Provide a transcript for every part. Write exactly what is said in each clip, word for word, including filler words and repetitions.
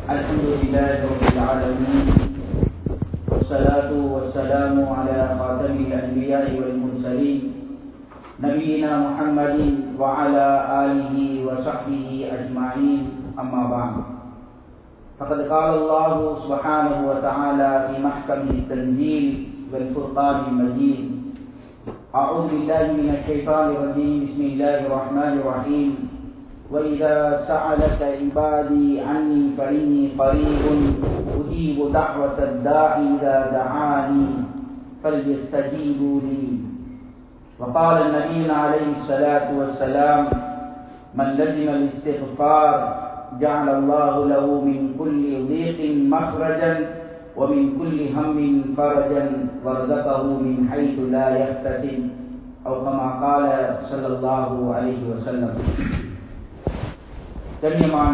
الحمد لله رب العالمين والصلاة والسلام على خاتم الأنبياء والمرسلين نبينا محمد وعلى آله وصحبه أجمعين أما بعد فقد قال الله سبحانه وتعالى في محكم التنزيل والفرقان المجيد أعوذ بالله من الشيطان الرجيم بسم الله الرحمن الرحيم وإذا سألك عبادي عني فإني قريب أجيب دعوة الداع إذا دعاني فليستجيبوا لي وقال النبي عليه الصلاة والسلام من لزم الاستغفار جعل الله له من كل ضيق مخرجا ومن كل هم فرجا ورزقه من حيث لا يحتسب أو كما قال صلى الله عليه وسلم. கண்ணியமான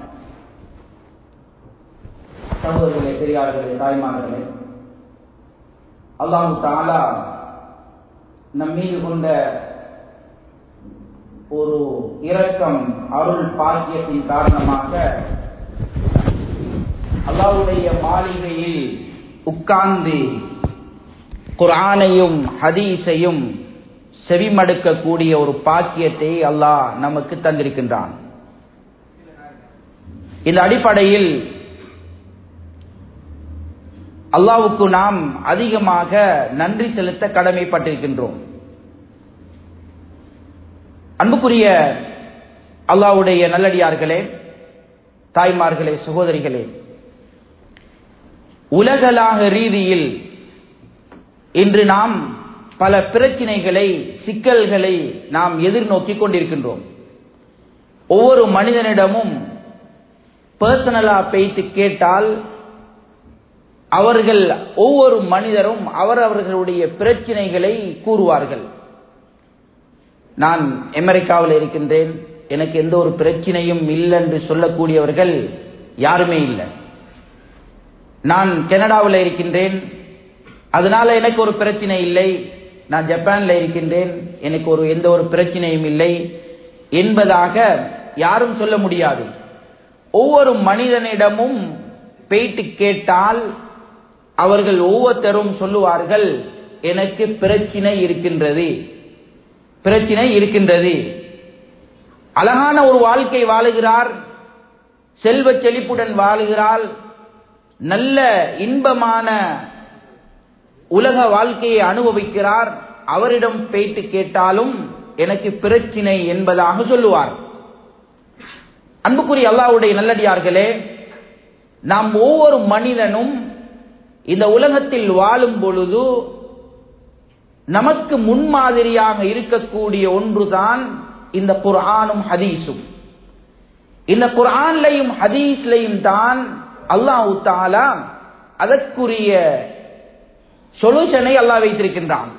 சகோதரர்களே, பெரியார்களே, தாய்மார்களே, அல்லாஹ் தஆலா நம் மீது கொண்ட ஒரு இரக்கம் அருள் பாக்கியத்தின் காரணமாக அல்லாஹ்வுடைய மாளிகையில் உட்கார்ந்து குர்ஆனையும் ஹதீஸையும் செவிமடுக்கக்கூடிய ஒரு பாக்கியத்தை அல்லாஹ் நமக்கு தந்திருக்கின்றான். இந்த அடிப்படையில் அல்லாஹ்வுக்கு நாம் அதிகமாக நன்றி செலுத்த கடமைப்பட்டிருக்கின்றோம். அன்புக்குரிய அல்லாஹ்வுடைய நல்லடியார்களே, தாய்மார்களே, சகோதரிகளே, உலகளாக ரீதியில் இன்று நாம் பல பிரச்சினைகளை, சிக்கல்களை நாம் எதிர்நோக்கி கொண்டிருக்கின்றோம். ஒவ்வொரு மனிதனிடமும் பர்சனலா பேசி கேட்டால் அவர்கள் ஒவ்வொரு மனிதரும் அவரவர்களுடைய பிரச்சினைகளை கூறுவார்கள். நான் அமெரிக்காவில் இருக்கின்றேன், எனக்கு எந்த ஒரு பிரச்சனையும் இல்லை என்று சொல்லக்கூடியவர்கள் யாருமே இல்லை. நான் கனடாவில் இருக்கின்றேன், அதனால எனக்கு ஒரு பிரச்சனை இல்லை. நான் ஜப்பான்ல இருக்கின்றேன், எனக்கு ஒரு எந்த ஒரு பிரச்சனையும் இல்லை என்பதாக யாரும் சொல்ல முடியாது. ஒவ்வொரு மனிதனிடமும் பேட்டி கேட்டால் அவர்கள் ஒவ்வொருத்தரும் சொல்லுவார்கள், எனக்கு பிரச்சனை இருக்கின்றது, பிரச்சனை இருக்கின்றது. அழகான ஒரு வாழ்க்கை வாழுகிறார், செல்வ செழிப்புடன் வாழுகிறாள், நல்ல இன்பமான உலக வாழ்க்கையை அனுபவிக்கிறார். அவரிடம் பேட்டி கேட்டாலும் எனக்கு பிரச்சனை என்பதாக சொல்லுவார். அன்புக்குரிய அல்லாஹ்வுடைய நல்லடியார்களே, நாம் ஒவ்வொரு மனிதனும் இந்த உலகத்தில் வாழும் பொழுது நமக்கு முன்மாதிரியாக இருக்கக்கூடிய ஒன்றுதான் இந்த குர்ஆனும் ஹதீஸும். இந்த குர்ஆன்லையும் ஹதீஸ்லையும் தான் அல்லாஹ் தஆலா அதற்குரிய சொல்யூஷனை அல்லாஹ் வைத்திருக்கின்றான்.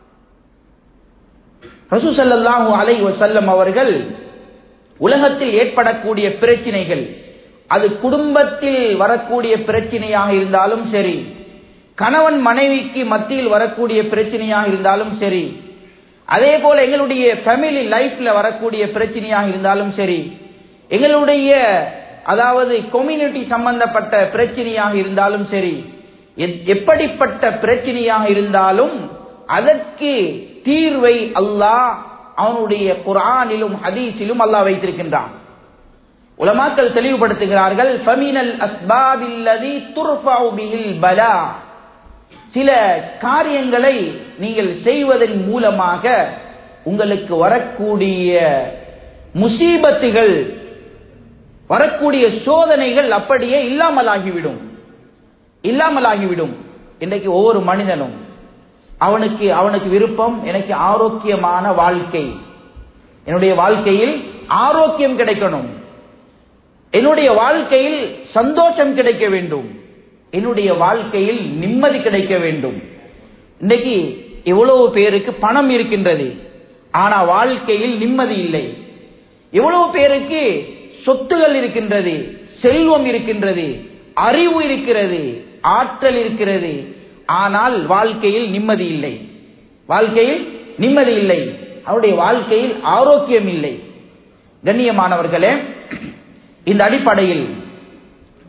ரசூல் ஸல்லல்லாஹு அலைஹி வஸல்லம் அவர்கள் உலகத்தில் ஏற்படக்கூடிய பிரச்சனைகள், அது குடும்பத்தில் வரக்கூடிய பிரச்சனையாக இருந்தாலும் சரி, கணவன் மனைவிக்கு மத்தியில் வரக்கூடிய பிரச்சனையாக இருந்தாலும் சரி, அதே போல எங்களுடைய ஃபேமிலி லைஃப்ல வரக்கூடிய பிரச்சனையாக இருந்தாலும் சரி, எங்களுடைய அதாவது கம்யூனிட்டி சம்பந்தப்பட்ட பிரச்சனையாக இருந்தாலும் சரி, எப்படிப்பட்ட பிரச்சனையாக இருந்தாலும் அதற்கு தீர்வை அல்லாஹ் அவனுடைய குர்ஆனிலும் ஹதீஸிலும் அல்லாஹ் வைத்திருக்கின்றான். உலமாக்கள் தெளிவுபடுத்துகிறார்கள், ஃபமினல் அஸ்பாபில்லதி துர்ஃபஉ பிஹில் பலா, சில காரியங்களை நீங்கள் செய்வதன் மூலமாக உங்களுக்கு வரக்கூடிய முசீபத்துகள், வரக்கூடிய சோதனைகள் அப்படியே இல்லாமலாகிவிடும், இல்லாமலாகிவிடும். இன்றைக்கு ஒவ்வொரு மனிதனும் அவனுக்கு அவனுக்கு விருப்பம், எனக்கு ஆரோக்கியமான வாழ்க்கை, என்னுடைய வாழ்க்கையில் ஆரோக்கியம் கிடைக்கணும், என்னுடைய வாழ்க்கையில் சந்தோஷம் கிடைக்க வேண்டும், என்னுடைய வாழ்க்கையில் நிம்மதி கிடைக்க வேண்டும். இன்றைக்கு எவ்வளவு பேருக்கு பணம் இருக்கின்றது, ஆனா வாழ்க்கையில் நிம்மதி இல்லை. எவ்வளவு பேருக்கு சொத்துகள் இருக்கின்றது, செல்வம் இருக்கின்றது, அறிவு இருக்கிறது, ஆற்றல் இருக்கிறது, ஆனால் வாழ்க்கையில் நிம்மதி இல்லை, வாழ்க்கையில் நிம்மதி இல்லை, அவருடைய வாழ்க்கையில் ஆரோக்கியம் இல்லை. கண்ணியமானவர்களே, இந்த அடிப்படையில்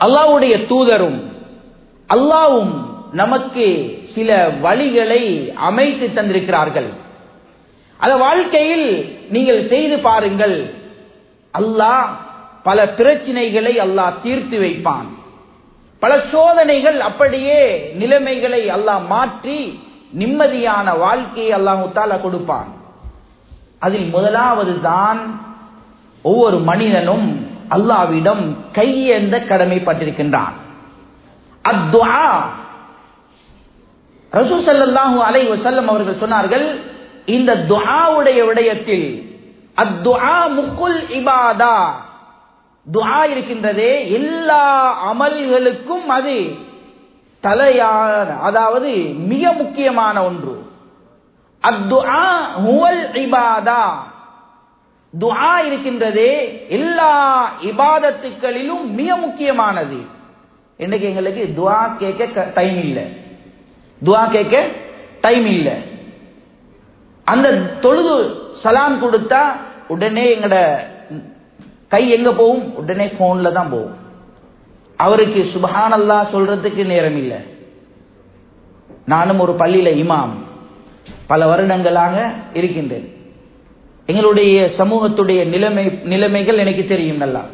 அல்லாஹ்வுடைய தூதரும் அல்லாஹ்வும் நமக்கு சில வழிகளை அமைத்து தந்திருக்கிறார்கள். அந்த வாழ்க்கையில் நீங்கள் செய்து பாருங்கள். அல்லாஹ் பல பிரச்சனைகளை அல்லாஹ் தீர்த்து வைப்பான். பல சோதனைகள் அப்படியே நிலைமைகளை அல்லாஹ் மாற்றி நிம்மதியான வாழ்க்கையை அல்லாஹ் தஆலா கொடுப்பான். அதில் முதலாவது தான் ஒவ்வொரு மனிதனும் அல்லாஹ்விடம் கையேந்த கடமைப்பட்டிருக்கின்றான். அத்துஆ. ரசூல் ஸல்லல்லாஹு அலைஹி வஸல்லம் அவர்கள் சொன்னார்கள், இந்த துஆவுடைய விடயத்தில் அத்துஆ முக்குல் இபாதா, துஆ இருக்கின்றதே எல்லா அமல்களுக்கும் அது தலையான, அதாவது மிக முக்கியமான ஒன்று. அத்துஆ ஹுவல் இபாதா, துஆ இருக்கின்றதே எல்லா இபாதத்துக்களிலும் மிக முக்கியமானது. இன்னைக்கு எங்களுக்கு துஆ கேட்க டைம் இல்லை, துஆ கேட்க டைம் இல்லை. அந்த தொழுது சலாம் கொடுத்தா உடனே எங்கட கை எங்க போகும்? உடனே போன்ல தான் போகும். அவருக்கு சுப்ஹானல்லாஹ் சொல்றதுக்கு நேரம் இல்லை. நானும் ஒரு பள்ளியில இமாம் பல வருடங்களாக இருக்கின்றேன். எங்களுடைய சமூகத்துடைய நிலைமை நிலைமைகள் எனக்கு தெரியும் நல்லா.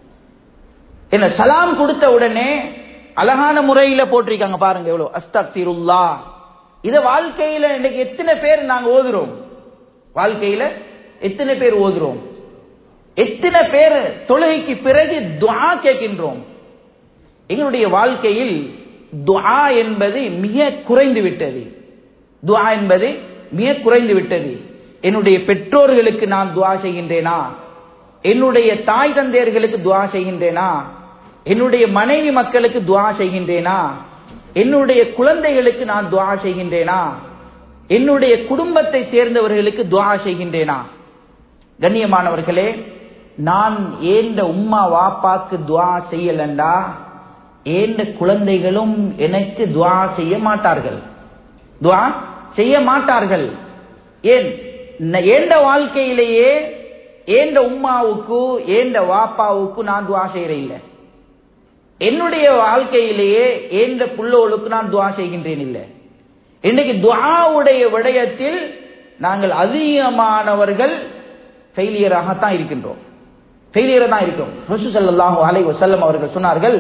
என்ன சலாம் கொடுத்த உடனே அழகான முறையில போட்டிருக்காங்க பாருங்க, எவ்வளவு அஸ்தக்ஃபிருல்லாஹ். இத வாழ்க்கையில இன்னைக்கு எத்தனை பேர் நாங்க ஓதுறோம்? வாழ்க்கையில எத்தனை பேர் ஓதுறோம்? எத்தனை பேர் தொழுகைக்கு பிறகு துஆ கேட்கின்றோம்? எங்களுடைய வாழ்க்கையில் துஆ என்பது மிக குறைந்து விட்டது. துஆ என்பது மிக குறைந்து விட்டது. என்னுடைய பெற்றோர்களுக்கு நான் துஆ செய்கின்றேனா? என்னுடைய தாய் தந்தையர்களுக்கு துஆ செய்கின்றேனா? என்னுடைய மனைவி மக்களுக்கு துஆ செய்கின்றேனா? என்னுடைய குழந்தைகளுக்கு நான் துஆ செய்கின்றேனா? என்னுடைய குடும்பத்தை சேர்ந்தவர்களுக்கு துஆ செய்கின்றேனா? கண்ணியமானவர்களே, நான் ஏந்த உம்மா வாப்பாக்கு துஆ செய்யலண்டா ஏந்த குழந்தைகளும் எனக்கு துஆ செய்ய மாட்டார்கள், துஆ செய்ய மாட்டார்கள். ஏன்? ஏந்த வாழ்க்கையிலேயே ஏந்த உம்மாவுக்கு ஏந்த வாப்பாவுக்கு நான் துஆ செய்யறேன் இல்லை. என்னுடைய வாழ்க்கையிலேயே ஏந்த புள்ளோளுக்கு நான் துஆ செய்கின்றேன் இல்லை. இன்னைக்கு துஆவுடைய விடயத்தில் நாங்கள் அதிகமானவர்கள் ஃபெயிலியராகத்தான் இருக்கின்றோம், ஃபெயிலியரா தான் இருக்கிறோம். ரசூல் ஸல்லல்லாஹு அலைஹி வஸல்லம் அவர்கள் சொன்னார்கள்,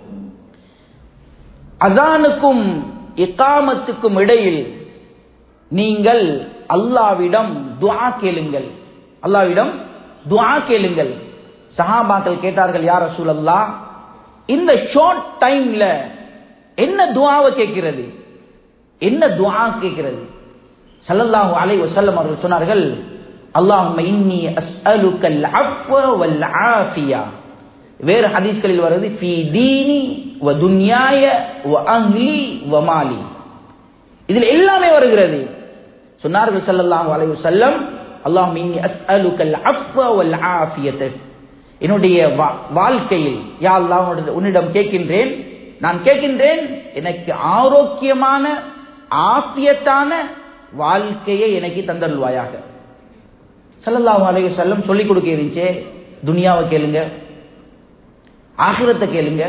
அஸானுக்கும் இகாமத்துக்கும் இடையில் நீங்கள் அல்லாஹ்விடம் துஆ கேளுங்கள், அல்லாஹ்விடம் துஆ கேளுங்கள். சஹாபாக்கள் கேட்டார்கள், யா ரசூலல்லாஹ், இந்த ஷார்ட் டைம்ல என்ன துஆவை கேட்கிறது, என்ன துஆ கேட்கிறது? ஸல்லல்லாஹு அலைஹி வஸல்லம் அவர்கள் சொன்னார்கள், அல்லாஹும்ம இன்னி அஸ்அலுக்கல் அஃவ வல் ஆஃபியா. வேறு ஹதீஸ்களில் வருது, ஃபீ தீனி வ துன்யாய வ அஹ்லி வ மாலி. இதில் எல்லாமே வருகிறது. சொன்னார்கள் ஸல்லல்லாஹு அலைஹி வஸல்லம், அல்லாஹும்ம இன்னி அஸ்அலுக்கல் அஃவ வல் ஆஃபியத. என்னுடைய வாழ்க்கையில் யா அல்லாஹ் உன்னிடம் கேட்கின்றேன், நான் கேட்கின்றேன் எனக்கு ஆரோக்கியமான ஆஃபியத்தான வாழ்க்கையை எனக்கு தந்தருள்வாயாக. ஸல்லல்லாஹு அலைஹி வஸல்லம் சொல்லிக் கொடுக்க இருந்துச்சே, துனியாவை கேளுங்க, ஆகிரத்தை கேளுங்க,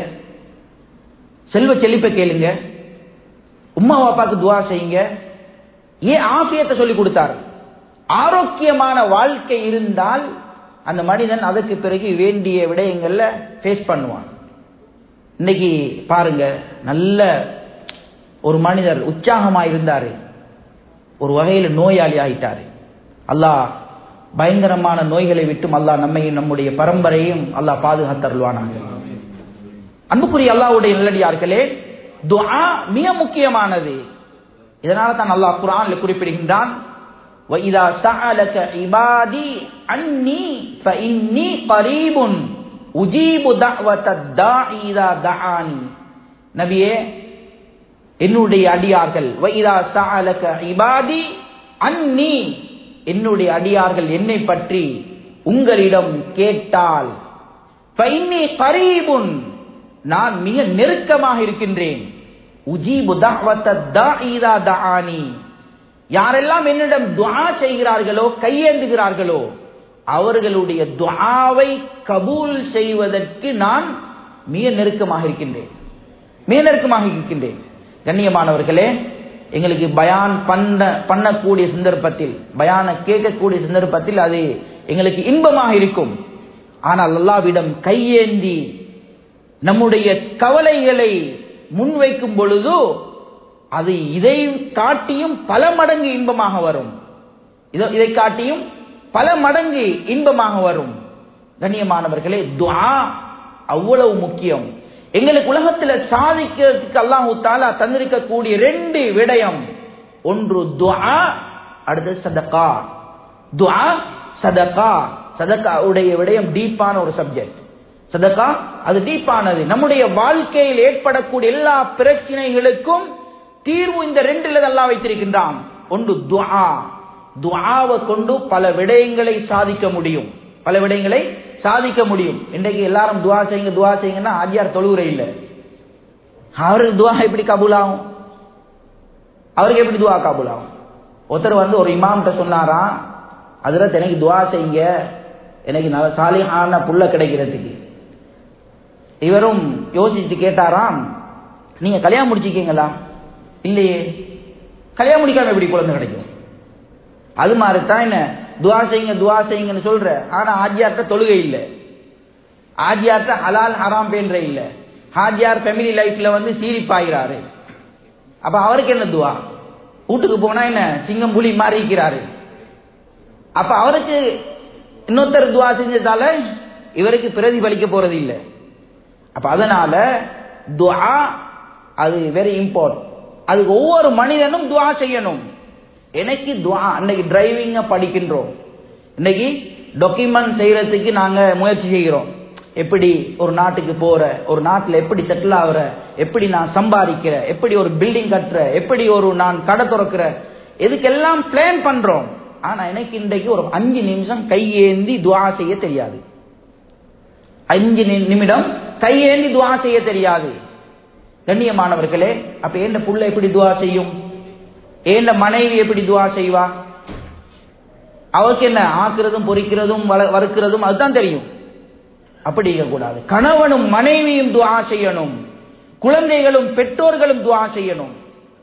செல்வ செழிப்பை கேளுங்க, உம்மா வாப்பாக்கு துஆ செய்யுங்க. ஏன் ஆஃபியத்தை சொல்லி கொடுத்தார்? ஆரோக்கியமான வாழ்க்கை இருந்தால் அந்த மனிதன் அதற்கு பிறகு வேண்டிய விடயங்கள்ல ஃபேஸ் பண்ணுவான். இன்னைக்கு பாருங்க, நல்ல ஒரு மனிதர் உற்சாகமா இருந்தாரு, ஒரு வகையில நோயாளி ஆயிட்டாரு. அல்லாஹ் பயங்கரமான நோய்களை விட்டும் அல்லாஹ் நம்மையும் நம்முடைய பரம்பரையும் அல்லாஹ் பாதுகாத்தருள்வானாக. அன்புக்குரிய அல்லாஹ்வுடைய நல்லடியார்களே, துஆ மிக முக்கியமானது. இதனால தான் அல்லாஹ் குர்ஆன்ல குறிப்பிடுகின்றான், وَإِذَا سَأَلَكَ عِبَادِي عَنِّي فَإِنِّي قَرِيبٌ أُجِيبُ دَعْوَةَ الدَّاعِ إِذَا دَعَانِ. நபியே, என்னுடைய அடியார்கள், وَإِذَا سَأَلَكَ عِبَادِي عَنِّي, என்னுடைய அடியார்கள் என்னை பற்றி உங்களிடம் கேட்டால், فَإِنِّي قَرِيبٌ, நான் மிக நெருக்கமாக இருக்கின்றேன். உஜீபு தஅவத தாஇ இதா தஆனி, யாரெல்லாம் என்னிடம் துஆ செய்கிறார்களோ, கையேந்துகிறார்களோ, அவர்களுடைய துஆவை கபூல் செய்வதற்கு நான் மிக நெருக்கமாக இருக்கின்றேன் மிக நெருக்கமாக இருக்கின்றேன் கண்ணியமானவர்களே, எங்களுக்கு பயான் பண்ண பண்ணக்கூடிய சந்தர்ப்பத்தில், பயான கேட்கக்கூடிய சந்தர்ப்பத்தில் அது எங்களுக்கு இன்பமாக இருக்கும். ஆனால் அல்லாஹ்விடம் கையேந்தி நம்முடைய கவலைகளை முன்வைக்கும் பொழுது அது இதை காட்டியும் பல மடங்கு இன்பமாக வரும். இதை காட்டியும் பல மடங்கு இன்பமாக வரும். கண்ணியமானவர்களே, துஆ அவ்வளவு முக்கியம். எங்களுக்கு உலகத்தில் சாதிக்கிறதுக்கு அல்லாஹ் தஆலா தந்திருக்கக்கூடிய ரெண்டு விடயம், ஒன்று துஆ, அடுத்து சதகா. துஆ சதகா. சதகா உடைய விடயம் டீப்பான ஒரு சப்ஜெக்ட். சதகா அது டீப்பானது. நம்முடைய வாழ்க்கையில் ஏற்படக்கூடிய எல்லா பிரச்சனைகளுக்கும் தீர்வு இந்த ரெண்டுல அல்லாஹ் வைத்திருக்கின்றான். ஒன்று துஆ. துஆவை கொண்டு பல விடயங்களை சாதிக்க முடியும். பல விடயங்களை சாதிக்க முடியும். இன்றைக்கு எல்லாரும் துஆ செய்யுங்க துஆ செய்யுங்கன்னா ஆஜியார் தொழுவுரை இல்லை. அவருக்கு துஆ எப்படி கபூல் ஆகும்? அவருக்கு எப்படி துஆ கபூல் ஆகும்? ஒருத்தர் வந்து ஒரு இமாம்கிட்ட சொன்னாராம், அதுல எனக்கு துஆ செய்யுங்க, எனக்கு நல்ல சாலிஹான புள்ள கிடைக்கிறதுக்கு. இவரும் யோசிச்சு கேட்டாராம், நீங்க கல்யாணம் முடிச்சிருக்கீங்களா? இல்லையே. கல்யாணம் முடிக்காம எப்படி குழந்தை கிடைக்கும்? அது மாதிரி தான் என்ன துஆ செய்யுங்க துஆ செய்யுங்கன்னு சொல்ற, ஆனா ஆஜியார்ட்ட தொழுகை இல்லை, ஆஜியார்ட்ட ஹலால் ஹராம் பேன்ற இல்லை, ஹாஜியார் ஃபேமிலி லைஃப்ல வந்து சீரிப்பாகிறாரு. அப்ப அவருக்கு என்ன துஆ? வீட்டுக்கு போனா என்ன சிங்கம் புலி மாறி இருக்கிறாரு. அப்ப அவருக்கு இன்னொருத்தர் துஆ செஞ்சதால இவருக்கு பிரதிபலிக்க போறது இல்லை. அப்ப அதனால துஆ அது வெரி இம்பார்ட்டன்ட். அதுக்கு ஒவ்வொரு மனிதனும் துஆ செய்யணும். எனக்கு துஆ, இன்னைக்கு டிரைவிங்க படிக்கின்றோம், இன்னைக்கு டாக்குமெண்ட் செய்யறதுக்கு நாங்க முயற்சி செய்கிறோம். எப்படி ஒரு நாட்டுக்கு போற, ஒரு நாட்டில் எப்படி செட்டில் ஆகுற, எப்படி நான் சம்பாதிக்கிற, எப்படி ஒரு பில்டிங் கட்டுற, எப்படி ஒரு நான் கடை திறக்கிற, இதுக்கெல்லாம் பிளான் பண்றோம். ஆனா எனக்கு இன்றைக்கு ஒரு அஞ்சு நிமிஷம் கையேந்தி துஆ செய்ய தெரியாது. அஞ்சு நிமிடம் கையேந்தி துஆ செய்ய தெரியாது. கண்ணியமானவர்களே, அப்ப ஏண்ட புள்ள எப்படி துஆ செய்யும்? ஏண்ட மனைவி எப்படி துஆ செய்வா? அவருக்கு என்ன ஆக்குறதும் பொறிக்கிறதும் வறுக்கிறதும் அதுதான் தெரியும். அப்படி இருக்கக்கூடாது. கணவனும் மனைவியும் துஆ செய்யணும், குழந்தைகளும் பெற்றோர்களும் துஆ செய்யணும்.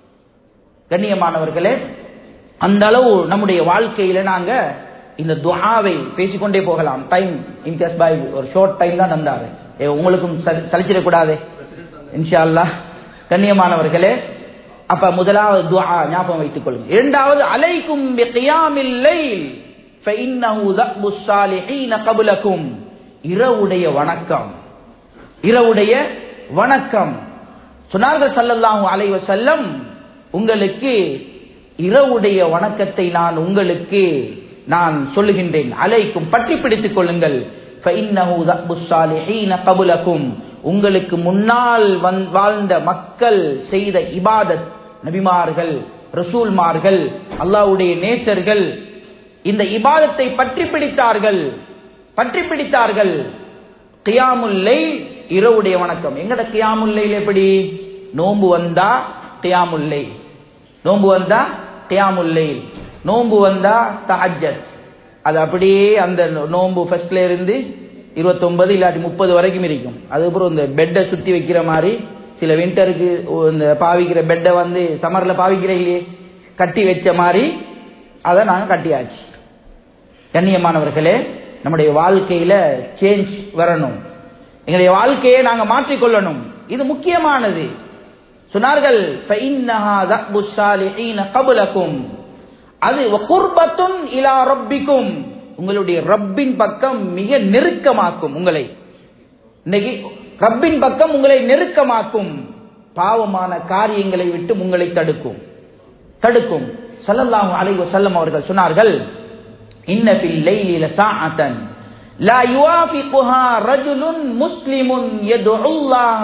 கண்ணியமானவர்களே, அந்த அளவு நம்முடைய வாழ்க்கையில நாங்க இந்த துஆவை பேசிக்கொண்டே போகலாம். டைம் இம்தியாஸ் பாய் ஒரு ஷார்ட் டைம் தான் தந்தாரு, உங்களுக்கும் சலிச்சிடக்கூடாது இன்ஷா அல்லாஹ். கண்ணியமானவர்களே, அப்ப முதலாவது துஆ ஞாபகம் வைத்துக் கொள்ளுங்கள். இரண்டாவது அலைக்கும் பிகியாமில் லைல் ஃபஇன்னஹு தஅபுஸ் ஸாலிஹீன கப்லகும். இரவுடைய வணக்கம், இரவுடைய வணக்கம். சொன்னார்கள் ஸல்லல்லாஹு அலைஹி வஸல்லம், உங்களுக்கு இரவுடைய வணக்கத்தை நான் உங்களுக்கு நான் சொல்லுகின்றேன். அலைக்கும் பற்றி பிடித்துக் கொள்ளுங்கள். ஃபஇன்னஹு தஅபுஸ் ஸாலிஹீன கப்லகும். உங்களுக்கு முன்னால் வாழ்ந்த மக்கள் செய்த இபாதத், நபிமார்கள், ரசூல்மார்கள், அல்லாஹ்வுடைய நேசர்கள் இந்த இபாதத்தை பற்றி பிடித்தார்கள் பற்றி பிடித்தார்கள் கியாமுல் லைல், இரவுடைய வணக்கம். எங்கட கியாமுல் லைல் எப்படி? நோன்பு வந்தா கியாமுல் லைல், நோன்பு வந்தா கியாமுல் லைல், நோன்பு வந்தா தஹஜ்ஜத். அது அப்படியே அந்த நோன்பு ஃபர்ஸ்ட்ல இருந்து இருபத்தி ஒன்பது இல்லாட்டி முப்பது வரைக்கும் இருக்கும். அதுக்கப்புறம் இந்த பெட்டை சுத்தி வைக்கிற மாதிரி, சில விண்டருக்கு இந்த பாவிக்கிற பெட்டை வந்து சமர்ல பாவிக்கிற இல்லையே கட்டி வச்ச மாதிரி அதை நாங்க கட்டியாச்சு. கண்ணியமானவர்களே, நம்முடைய வாழ்க்கையில சேஞ்ச் வரணும், எங்களுடைய வாழ்க்கையை நாங்க மாற்றிக்கொள்ளணும். இது முக்கியமானது. சொன்னார்கள் ஃபஇன்னஹா தஅபுஸ் ஸாலிஹீன கப்லகும். அது வகுர்பத்துன் இலா ரப்பிக்கும், உங்களுடைய ரப்பின் பக்கம் மிக நெருக்கமாக்கும் உங்களை. இன்னைக்கு ரப்பின் பக்கம் உங்களை நெருக்கமாக்கும், பாவமான காரியங்களை விட்டு உங்களை தடுக்கும் தடுக்கும் ஸல்லல்லாஹு அலைஹி வஸல்லம் அவர்கள் சொன்னார்கள், இன்ன ஃபில் லைலி லஸாஅத்தன் லா யுவாஃபிகுஹா ரஜுலுன் முஸ்லிமுன் யதுல்லாஹ.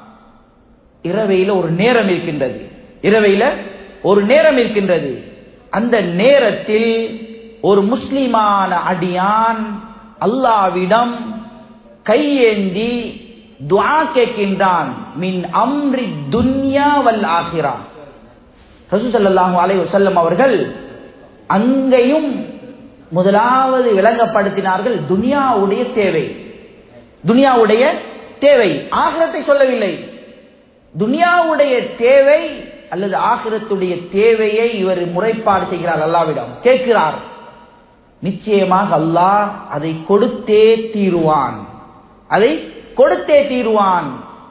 இரவையில ஒரு நேரம் இருக்கின்றது, இரவையில ஒரு நேரம் இருக்கின்றது. அந்த நேரத்தில் ஒரு முஸ்லிமான அடியான் அல்லாஹ்விடம் கையேந்தி துஆ கேட்கின்றான். மின் அம்ரி துன்யா வல் ஆகிரா. ரசூல் ஸல்லல்லாஹு அலைஹி வஸல்லம் அவர்கள் அங்கேயும் முதலாவது விளங்கப்படுத்தினார்கள் துனியாவுடைய தேவை, துனியாவுடைய தேவை, ஆகிரத்தை சொல்லவில்லை. துனியாவுடைய தேவை அல்லது ஆகிரத்துடைய தேவையை இவர் முறைப்பாடு செய்கிறார், அல்லாஹ்விடம் கேட்கிறார். நிச்சயமாக அல்லாஹ் அதை கொடுத்தே தீருவான், அதை கொடுத்தே தீருவான்.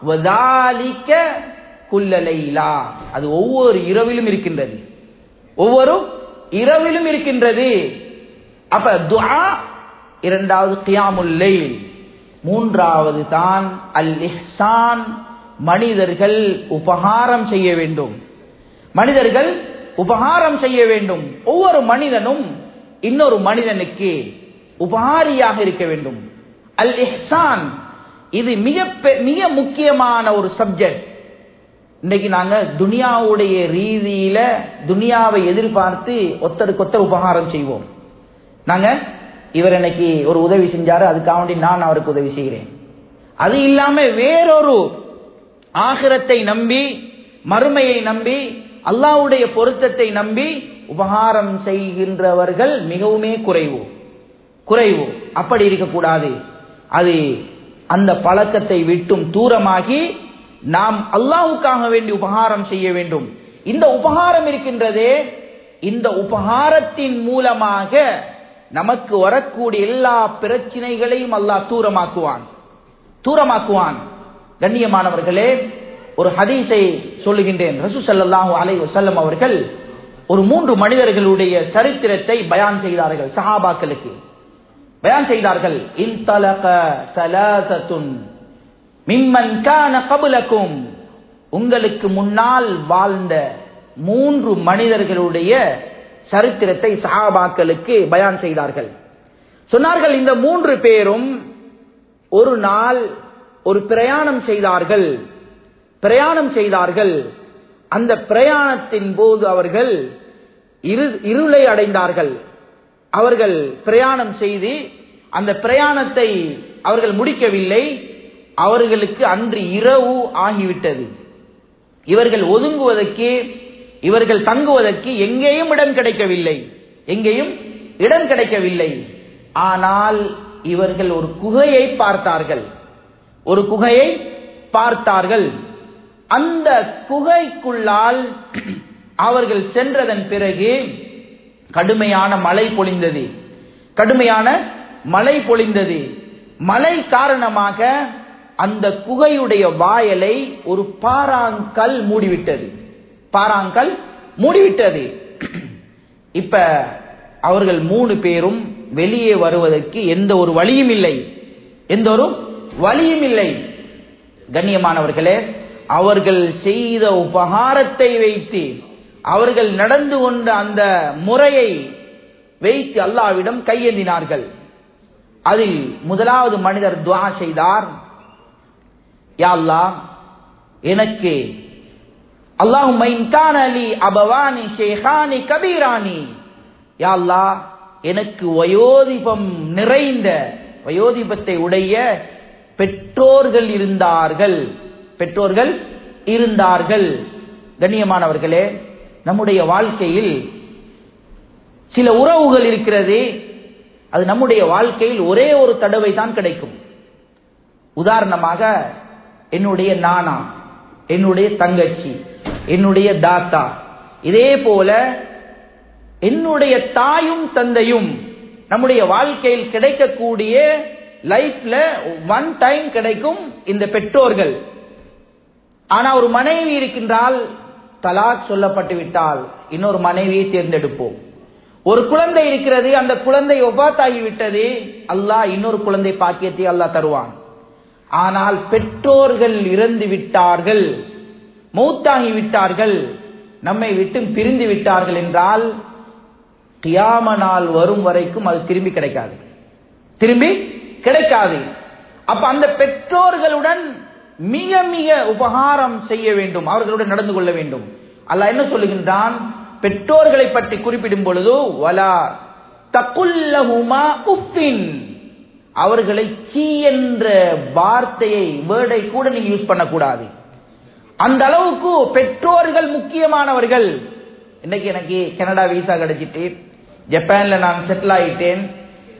வதாலிக குல்ல லைலா, அது ஒவ்வொரு இரவிலும் இருக்கின்றது, ஒவ்வொரு இரவிலும் இருக்கின்றது. அப்ப துஆ இரண்டாவது கியாமுல் லைல், மூன்றாவது தான் அல் இஹ்சான், மனிதர்கள் உபகாரம் செய்ய வேண்டும், மனிதர்கள் உபகாரம் செய்ய வேண்டும். ஒவ்வொரு மனிதனும் இன்னொரு மனிதனுக்கு உபகாரியாக இருக்க வேண்டும். அல் இஹ்சான் இது மிக மிக முக்கியமான ஒரு சப்ஜெக்ட். இன்னைக்கு நாங்க துனியாவுடைய ரீதியில துனியாவை எதிர்பார்த்து ஒத்தருக்கு ஒத்தர் உபகாரம் செய்வோம். நாங்க இவர் எனக்கு ஒரு உதவி செஞ்சாரு, அதுக்காக வேண்டி நான் அவருக்கு உதவி செய்கிறேன். அது இல்லாம வேறொரு ஆகிரத்தை நம்பி, மறுமையை நம்பி, அல்லாஹ்வுடைய பொருத்தத்தை நம்பி உபகாரம் செய்கின்றவர்கள் மிகவுமே குறைவு குறைவு அப்படி இருக்கக்கூடாது. அது அந்த பழக்கத்தை விட்டும் தூரமாகி நாம் அல்லாஹ்வுக்காக வேண்டி உபகாரம் செய்ய வேண்டும். இந்த உபகாரம் இருக்கின்றதே, இந்த உபகாரத்தின் மூலமாக நமக்கு வரக்கூடிய எல்லா பிரச்சனைகளையும் அல்லாஹ் தூரமாக்குவான் தூரமாக்குவான் கண்ணியமானவர்களே, ஒரு ஹதீஸை சொல்லுகின்றேன். ரசூல் ஸல்லல்லாஹு அலைஹி வஸல்லம் அவர்கள் ஒரு மூன்று மனிதர்களுடைய சரித்திரத்தை பயான் செய்தார்கள், சஹாபாக்களுக்கு பயான் செய்தார்கள். இன்தலக ஸலாஸத்துன் மிம்மன் கான கப்லக்கும், உங்களுக்கு முன்னால் வாழ்ந்த மூன்று மனிதர்களுடைய சரித்திரத்தை சஹாபாக்களுக்கு பயான் செய்தார்கள். சொன்னார்கள், இந்த மூன்று பேரும் ஒரு நாள் ஒரு பிரயாணம் செய்தார்கள் பிரயாணம் செய்தார்கள் அந்த பிரயாணத்தின் போது அவர்கள் இருளை அடைந்தார்கள். அவர்கள் பிரயாணம் செய்து அந்த பிரயாணத்தை அவர்கள் முடிக்கவில்லை. அவர்களுக்கு அன்று இரவு ஆகிவிட்டது. இவர்கள் ஒதுங்குவதற்கு, இவர்கள் தங்குவதற்கு எங்கேயும் இடம் கிடைக்கவில்லை எங்கேயும் இடம் கிடைக்கவில்லை ஆனால் இவர்கள் ஒரு குகையை பார்த்தார்கள் ஒரு குகையை பார்த்தார்கள் அந்த குகைக்குள்ளால் அவர்கள் சென்றதன் பிறகு கடுமையான மழை பொழிந்தது கடுமையான மழை பொழிந்தது மழை காரணமாக அந்த குகையுடைய வாயலை ஒரு பாறாங்கல் மூடிவிட்டது பாறாங்கல் மூடிவிட்டது. இப்ப அவர்கள் மூணு பேரும் வெளியே வருவதற்கு எந்த ஒரு வழியும் இல்லை எந்த ஒரு வழியும் இல்லை. கண்ணியமானவர்களே, அவர்கள் செய்த உபகாரத்தை வைத்து, அவர்கள் நடந்து கொண்ட அந்த முறையை வைத்து அல்லாஹ்விடம் கையேந்தினார்கள். அதில் முதலாவது மனிதர் துஆ செய்தார், யா அல்லாஹ், எனக்கு அல்லாஹும்ம இன் கான லீ அபவானி ஷேகானி கபீரானி, யா அல்லாஹ், எனக்கு வயோதிபம் நிறைந்த வயோதிபத்தை உடைய பெற்றோர்கள் இருந்தார்கள் பெற்றோர்கள் இருந்தார்கள் கண்ணியமானவர்களே, நம்முடைய வாழ்க்கையில் சில உறவுகள் இருக்கிறது, அது நம்முடைய வாழ்க்கையில் ஒரே ஒரு தடவை தான் கிடைக்கும். உதாரணமாக, என்னுடைய நானா, என்னுடைய தங்கச்சி, என்னுடைய தாத்தா, இதே போல என்னுடைய தாயும் தந்தையும் நம்முடைய வாழ்க்கையில் கிடைக்கக்கூடிய லைஃப்ல ஒன் டைம் கிடைக்கும் இந்த பெற்றோர்கள். ஆனா ஒரு மனைவி இருக்கின்றால், தலாக் சொல்லப்பட்டு விட்டால் இன்னொரு மனைவியை தேர்ந்தெடுப்போம். ஒரு குழந்தை இருக்கிறது, அந்த குழந்தை ஒபாத்தாகிவிட்டது, அல்லாஹ் இன்னொரு குழந்தை பாக்கியத்தை அல்லாஹ் தருவான். ஆனால் பெற்றோர்கள் இறந்து விட்டார்கள், மௌத்தாகி விட்டார்கள், நம்மை விட்டு பிரிந்து விட்டார்கள் என்றால் கியாம நாள் வரும் வரைக்கும் அது திரும்பி கிடைக்காது திரும்பி கிடைக்காது. அப்ப அந்த பெற்றோர்களுடன் மிக மிக உபகாரம் செய்ய வேண்டும், அவர்களுடன் நடந்து கொள்ள வேண்டும். அல்லாஹ் என்ன சொல்லுகின்றான், பெற்றோர்களை பற்றி குறிப்பிடும் பொழுது, வலா தகுல்லஹுமா உஃபின், அவர்களை சீ என்ற வார்த்தையை, வேர்டை கூட நீங்க யூஸ் பண்ணக்கூடாது. அந்த அளவுக்கு பெற்றோர்கள் முக்கியமானவர்கள். இன்னைக்கு எனக்கு கனடா விசா கிடைச்சிட்டு ஜப்பான்ல நான் செட்டில் ஆயிட்டேன்,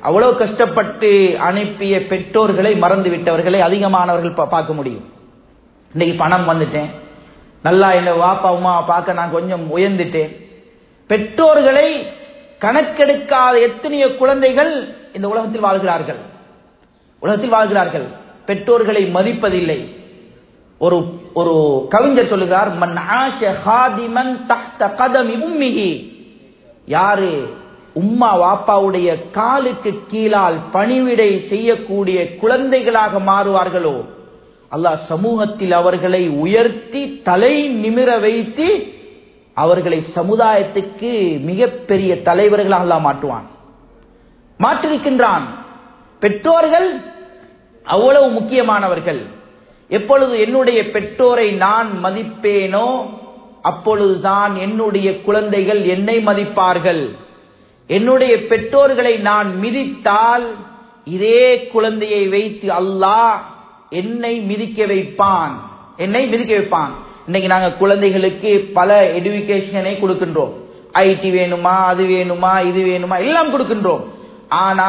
அவ்வளவு கஷ்டப்பட்டு அனுப்பிய பெற்றோர்களை மறந்து விட்டவர்களை அதிகமானவர்கள் பார்க்க முடியும். இன்னைக்கு பணம் வந்துட்டேன், நல்லா என்ன வாப்பா உமா பார்க்க நான் கொஞ்சம் உயர்ந்துட்டேன். பெற்றோர்களை கணக்கெடுக்காத எத்தனையோ குழந்தைகள் இந்த உலகத்தில் வாழ்கிறார்கள் உலகத்தில் வாழ்கிறார்கள் பெற்றோர்களை மதிப்பதில்லை. ஒரு ஒரு கவிஞர் சொல்லுகிறார், மன் ஆஷ ஹாதிமன் தஹ்த கதமி உம்மிஹி, யாரு உம்மா வாப்பாவுடைய காலுக்கு கீழால் பணிவிடை செய்யக்கூடிய குழந்தைகளாக மாறுவார்களோ அல்லாஹ் சமூகத்தில் அவர்களை உயர்த்தி தலை நிமிர வைத்து அவர்களை சமுதாயத்துக்கு மிகப்பெரிய தலைவர்களாக அல்லாஹ் மாற்றுவான், மாற்றிருக்கின்றான். பெற்றோர்கள் அவ்வளவு முக்கியமானவர்கள். எப்பொழுது என்னுடைய பெற்றோரை நான் மதிப்பேனோ அப்பொழுதுதான் என்னுடைய குழந்தைகள் என்னை மதிப்பார்கள். என்னுடைய பெற்றோர்களை நான் மிதித்தால் இதே குழந்தையை வைத்து அல்லாஹ் என்னை மிதிக்க வைப்பான் என்னை மிதிக்க வைப்பான். இன்னைக்கு நாங்க குழந்தைகளுக்கு பல எடுகேஷனை கொடுக்கின்றோம். ஐடி வேணுமா, அது வேணுமா, இது வேணுமா, எல்லாம் கொடுக்கின்றோம். ஆனா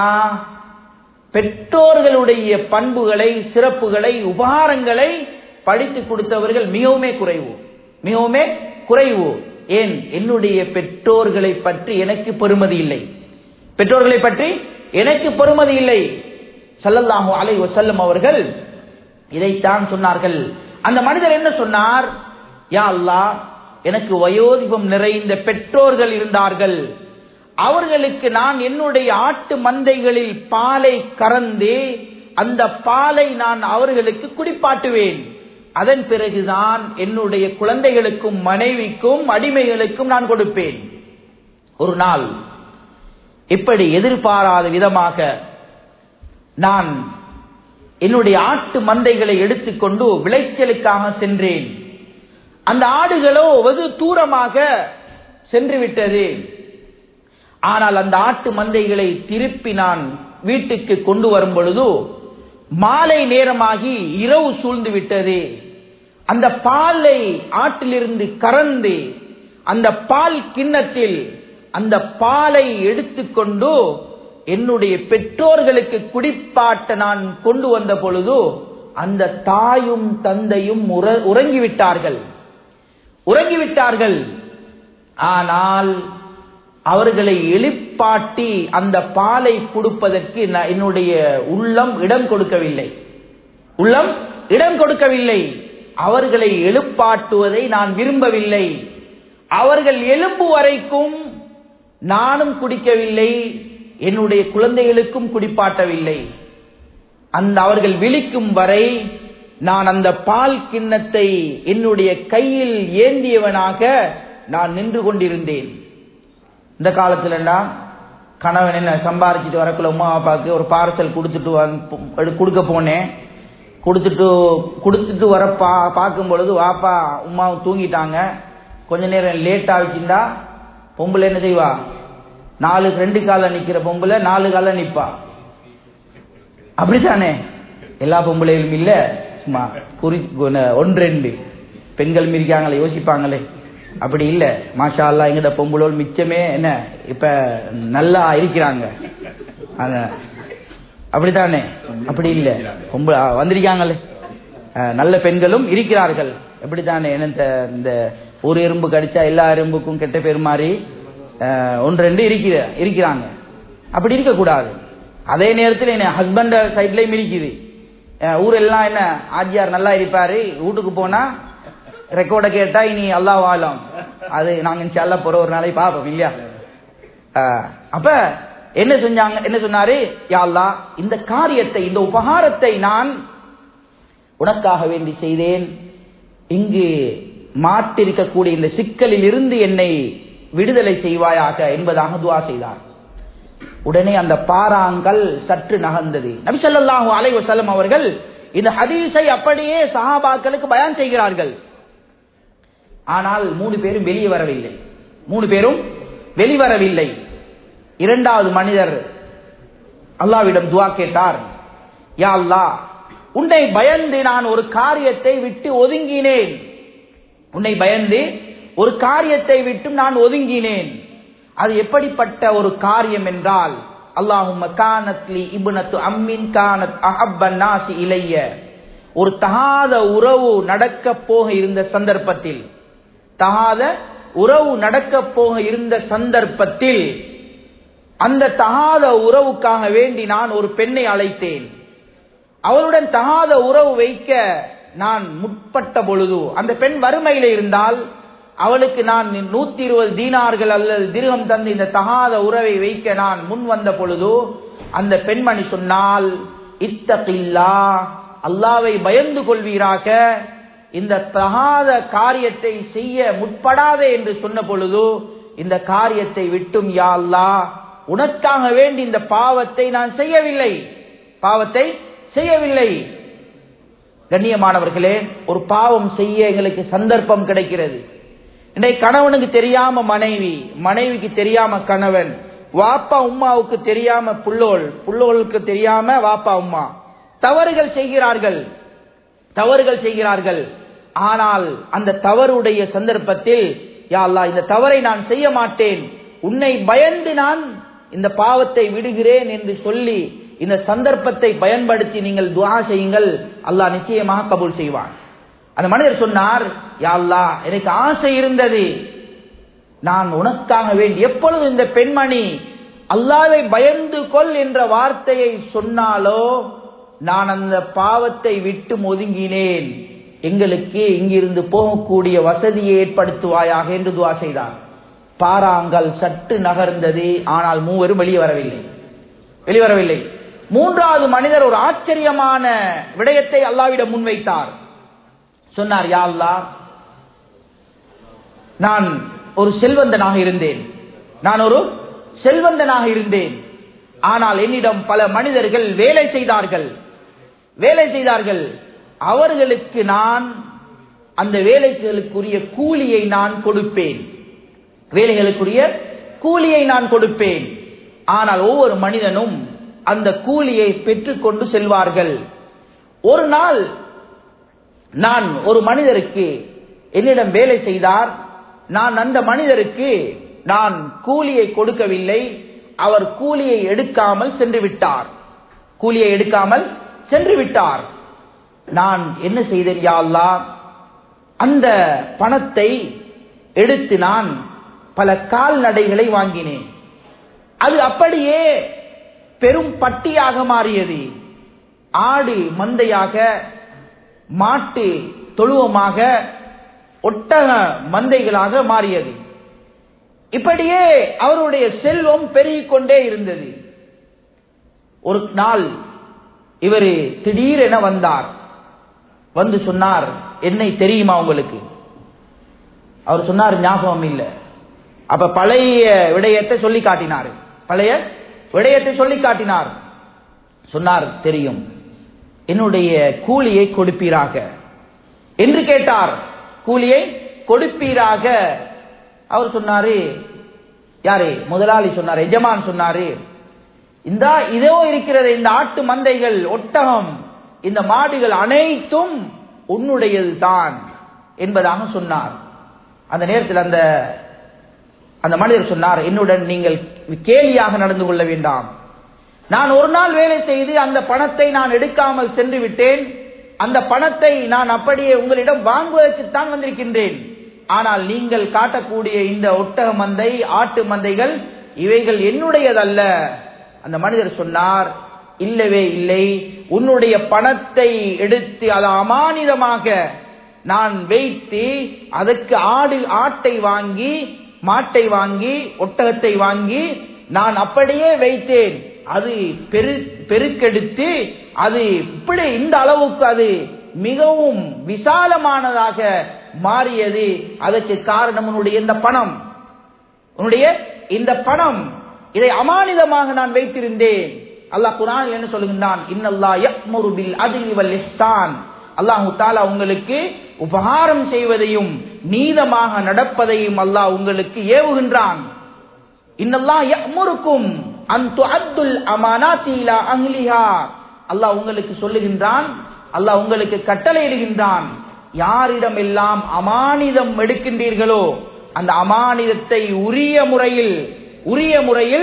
பெற்றோர்களுடைய பண்புகளை, சிறப்புகளை, உபகாரங்களை படித்து கொடுத்தவர்கள் மிகவுமே குறைவு மிகவுமே குறைவு. ஏன்? என்னுடைய பெற்றோர்களை பற்றி எனக்கு பெருமதி இல்லை பெற்றோர்களை பற்றி எனக்கு பெருமதி இல்லை. ஸல்லல்லாஹு அலைஹி வஸல்லம் அவர்கள் இதைத்தான் சொன்னார்கள். அந்த மனிதர் என்ன சொன்னார்? யா அல்லாஹ், எனக்கு வயோதிபம் நிறைந்த பெற்றோர்கள் இருந்தார்கள். அவர்களுக்கு நான் என்னுடைய ஆட்டு மந்தைகளில் பாலை கறந்து அந்த பாலை நான் அவர்களுக்கு குடிப்பாட்டுவேன். அதன் பிறகுதான் என்னுடைய குழந்தைகளுக்கும் மனைவிக்கும் அடிமைகளுக்கும் நான் கொடுப்பேன். ஒரு நாள் இப்படி எதிர்பாராத விதமாக நான் என்னுடைய ஆட்டு மந்தைகளை எடுத்துக்கொண்டு விளைச்சலுக்காக சென்றேன். அந்த ஆடுகளோ வெகு தூரமாக சென்று விட்டது. ஆனால் அந்த ஆட்டு மந்தைகளை திருப்பி நான் வீட்டுக்கு கொண்டு வரும் பொழுது மாலை நேரமாகி இரவு சூழ்ந்து விட்டது. அந்த பாலை ஆட்டிலிருந்து கறந்து அந்த பால் கிண்ணத்தில் அந்த பாலை எடுத்துக்கொண்டு என்னுடைய பெற்றோர்களுக்கு குடிப்பாட்ட நான் கொண்டு வந்த பொழுது அந்த தாயும் தந்தையும் உறங்கிவிட்டார்கள் உறங்கிவிட்டார்கள் ஆனால் அவர்களை எழுப்பாட்டி அந்த பாலை கொடுப்பதற்கு என்னுடைய உள்ளம் இடம் கொடுக்கவில்லை உள்ளம் இடம் கொடுக்கவில்லை அவர்களை எழுப்பாட்டுவதை நான் விரும்பவில்லை. அவர்கள் எழும்பு வரைக்கும் நானும் குடிக்கவில்லை, என்னுடைய குழந்தைகளுக்கும் குடிப்பாட்டவில்லை. அந்த அவர்கள் விழிக்கும் வரை நான் அந்த பால் கிண்ணத்தை என்னுடைய கையில் ஏந்தியவனாக நான் நின்று கொண்டிருந்தேன். இந்த காலத்துல கணவன் என்ன சம்பாரிச்சிட்டு வரக்குள்ள உமா அப்பாவுக்கு ஒரு பார்சல் கொடுத்துட்டு கொடுக்க போனேன். கொடுத்துட்டு கொடுத்துட்டு வர பா பார்க்கும் பொழுது வாப்பா உமாவும் தூங்கிட்டாங்க. கொஞ்ச நேரம் லேட் ஆகிச்சுண்டா பொம்பளை என்ன செய்வா? நாலு ரெண்டு கால நிக்கிற பொம்பளை நாலு கால நிப்பா. அப்படித்தானே? எல்லா பொம்பளைகளும் இல்ல, சும்மா குறி ஒன்று ரெண்டு பெண்கள் இருக்காங்களே, யோசிப்பாங்களே. அப்படி இல்ல, மாஷா அல்லாஹ் எங்கட பொம்பளோல் மிச்சமே என்ன இப்ப நல்லா இருக்கிறாங்க. அப்படித்தானே? அப்படி இல்ல, பொம்பளை வந்திருக்காங்களே, நல்ல பெண்களும் இருக்கிறார்கள். எப்படித்தானே? இந்த ஒரு எறும்பு கடிச்சா எல்லா எறும்புக்கும் கெட்ட பேர் மாதிரி ஒன்று ரெண்டு இருக்கிற இருக்கிறாங்க. அப்படி இருக்க கூடாது. அதே நேரத்தில் என்ன ஹஸ்பண்ட் சைட்லயும் இருக்குது. ஊரெல்லாம் என்ன ஆஜியார் நல்லா இருப்பாரு, வீட்டுக்கு போனா ரெக்கார்ட கேட்டா இனி அல்லாஹ் வாழும், அது நாங்க இன்ஷால்லா போற ஒரு நாளை பாப்போம் இல்லையா? அப்ப என்ன செஞ்சாங்க? என்ன சொன்னாரு? யா அல்லாஹ், இந்த காரியத்தை, இந்த உபகாரத்தை நான் உனக்காக வேண்டி செய்தேன். இங்கு மாட்டிருக்கக்கூடிய இந்த சிக்கலில் இருந்து என்னை விடுதலை செய்வாயாக என்பதாக துஆ செய்தார். உடனே அந்த பாறாங்கல் சற்று நகர்ந்தது. நபி ஸல்லல்லாஹு அலைஹி வஸல்லம் அவர்கள் இந்த ஹதீஸை அப்படியே சஹாபாக்களுக்கு பயான் செய்கிறார்கள். ஆனால் மூணு பேரும் வெளியே வரவில்லை. மூணு பேரும் வெளிவரவில்லை. இரண்டாவது மனிதர் அல்லாஹ்விடம் துஆ கேட்டார். யா அல்லாஹ், உன்னை பயந்து நான் ஒரு காரியத்தை விட்டு ஒதுங்கினேன். உன்னை பயந்து ஒரு காரியத்தை விட்டு நான் ஒதுங்கினேன். அது எப்படிப்பட்ட ஒரு காரியம் என்றால், அல்லாஹும்ம கானத் லி இப்னத்து அம்மின் கானத் அஹப்பன் நாஸி இலைய. ஒரு தகாத உறவு நடக்க போக இருந்த சந்தர்ப்பத்தில் தகாத உறவு நடக்க போக இருந்த சந்தர்ப்பத்தில் அந்த தகாத உறவுக்காக வேண்டி நான் ஒரு பெண்ணை அழைத்தேன். அவளுடன் தகாத உறவு வைக்க நான் முற்பட்ட பொழுது அந்த பெண் வறுமையில இருந்தால் அவளுக்கு நான் நூத்தி இருபது தீனார்கள் அல்லது திர்ஹம் தந்து இந்த தகாத உறவை வைக்க நான் முன் வந்த பொழுது அந்த பெண்மணி சொன்னால், இத்தகில்லா, அல்லாஹ்வை பயந்து கொள்வீராக, இந்த தகாத காரியத்தை செய்ய முற்படாதே என்று சொன்ன பொழுது இந்த காரியத்தை விட்டும் யா அல்லாஹ் உனக்காக வேண்டி இந்த பாவத்தை நான் செய்யவில்லை பாவத்தை செய்யவில்லை. கண்ணியமானவர்களே, ஒரு பாவம் செய்ய எங்களுக்கு சந்தர்ப்பம் கிடைக்கிறது. இன்றைக்கு கணவனுக்கு தெரியாம மனைவி, மனைவிக்கு தெரியாம கணவன், வாப்பா உம்மாவுக்கு தெரியாம புள்ளோல், புள்ளோலுக்கு தெரியாம வாப்பா உம்மா தவறுகள் செய்கிறார்கள் தவறுகள் செய்கிறார்கள் ஆனால் அந்த தவறுடைய சந்தர்ப்பத்தில் யா அல்லாஹ் இந்த தவறை நான் செய்ய மாட்டேன், உன்னை பயந்து நான் இந்த பாவத்தை விடுகிறேன் என்று சொல்லி இந்த சந்தர்ப்பத்தை பயன்படுத்தி நீங்கள் துஆ செய்யுங்கள், அல்லாஹ் நிச்சயமாக கபூல் செய்வான். அந்த மனிதர் சொன்னார், யா அல்லாஹ் எனக்கு ஆசை இருந்தது, நான் உனக்காக வேண்டி எப்பொழுது இந்த பெண்மணி அல்லாஹ்வை பயந்து கொள் என்ற வார்த்தையை சொன்னாலோ நான் அந்த பாவத்தை விட்டு ஒதுங்கினேன், எங்களுக்கு இங்கிருந்து போகக்கூடிய வசதியை ஏற்படுத்துவாயாக என்று துஆ செய்தார். பாறாங்கல் சற்று நகர்ந்தது, ஆனால் மூவரும் வெளியே வரவில்லை வெளிவரவில்லை மூன்றாவது மனிதர் ஒரு ஆச்சரியமான விடயத்தை அல்லாஹ்விடம் முன்வைத்தார். சொன்னார், யா அல்லாஹ், நான் ஒரு செல்வந்தனாக இருந்தேன் நான் ஒரு செல்வந்தனாக இருந்தேன் ஆனால் என்னிடம் பல மனிதர்கள் வேலை செய்தார்கள் வேலை செய்தார்கள் அவர்களுக்கு நான் அந்த வேலைகளுக்குரிய கூலியை நான் கொடுப்பேன் வேலைகளுக்குரிய கூலியை நான் கொடுப்பேன் ஆனால் ஒவ்வொரு மனிதனும் அந்த கூலியை பெற்றுக்கொண்டு செல்வார்கள். ஒரு நாள் நான் ஒரு மனிதருக்கு என்னிடம் வேலை செய்தார், நான் அந்த மனிதருக்கு நான் கூலியை கொடுக்கவில்லை, அவர் கூலியை எடுக்காமல் சென்று விட்டார் கூலியை எடுக்காமல் சென்று விட்டார் நான் என்ன செய்தேன், யா அல்லாஹ், அந்த பணத்தை எடுத்து நான் பல கால்நடைகளை வாங்கினேன். அது அப்படியே பெரும் பட்டியாக மாறியது, ஆடு மந்தையாக, மாட்டு தொழுவமாக, ஒட்டக மந்தைகளாக மாறியது. இப்படியே அவருடைய செல்வம் பெருகிக் கொண்டே இருந்தது. ஒரு நாள் இவர் திடீரென வந்தார், வந்து சொன்னார், என்னை தெரியுமா உங்களுக்கு? அவர் சொன்னார், ஞாபகம் இல்லை. அப்ப பழைய விடயத்தை சொல்லி காட்டினார் பழைய விடயத்தை சொல்லி காட்டினார் சொன்னார், தெரியும், என்னுடைய கூலியை கொடுப்பீராக என்று கேட்டார். கூலியை கொடுப்பீராக. அவர் சொன்னாரு, யாரு? முதலாளி சொன்னார், எஜமான் சொன்னாரு, இந்த இதோ இருக்கிறது, இந்த ஆட்டு மந்தைகள், ஒட்டகம், இந்த மாடுகள் அனைத்தும் உன்னுடையது தான் என்பதாக சொன்னார். அந்த நேரத்தில் அந்த அந்த மனிதர் சொன்னார், என்னுடன் நீங்கள் கேலியாக நடந்து கொள்ள வேண்டாம். நான் ஒரு நாள் வேலை செய்து அந்த பணத்தை நான் எடுக்காமல் சென்று விட்டேன். அந்த பணத்தை நான் அப்படியே உங்களிடம் வாங்குவதற்குத்தான் வந்திருக்கின்றேன். ஆனால் நீங்கள் காட்டக்கூடிய இந்த ஒட்டக மந்தை, ஆட்டு மந்தைகள், இவைகள் என்னுடையதல்ல. அந்த மனிதர் சொன்னார், இல்லவே இல்லை, உன்னுடைய பணத்தை எடுத்து அதை அமானிதமாக நான் வைத்து அதற்கு ஆடு ஆட்டை வாங்கி, மாட்டை வாங்கி, ஒட்டகத்தை வாங்கி நான் அப்படியே வைத்தேன். அது பெரு பெருக்கெடுத்து அது இப்படி இந்த அளவுக்கு அது மிகவும் விசாலமானதாக மாறியது. அதற்கு காரணம் உன்னுடைய இந்த பணம் உன்னுடைய இந்த பணம் இதை அமானிதமாக நான் வைத்திருந்தேன். அல்லாஹ் குர்ஆனில் என்ன சொல்லுகின்றான், இன்னல்லாஹ் யஅ்முரு பில் அத்லி வல் இஹ்சான். அல்லாஹ் தஆலா உங்களுக்கு உபகாரம் செய்வதையும் நீதமாக நடப்பதையும் அல்லாஹ் உங்களுக்கு ஏவுகின்றான். இன்னல்லாஹ் யஅ்முருக்கும் அன் துஅத்துல் அமானாத்தி இலா அஹ்லிஹா. அல்லாஹ் உங்களுக்கு சொல்லுகின்றான், அல்லாஹ் உங்களுக்கு கட்டளையிடுகின்றான், யாரிடம் எல்லாம் அமானிதம் எடுக்கின்றீர்களோ அந்த அமானிதத்தை உரிய முறையில் உரிய முறையில்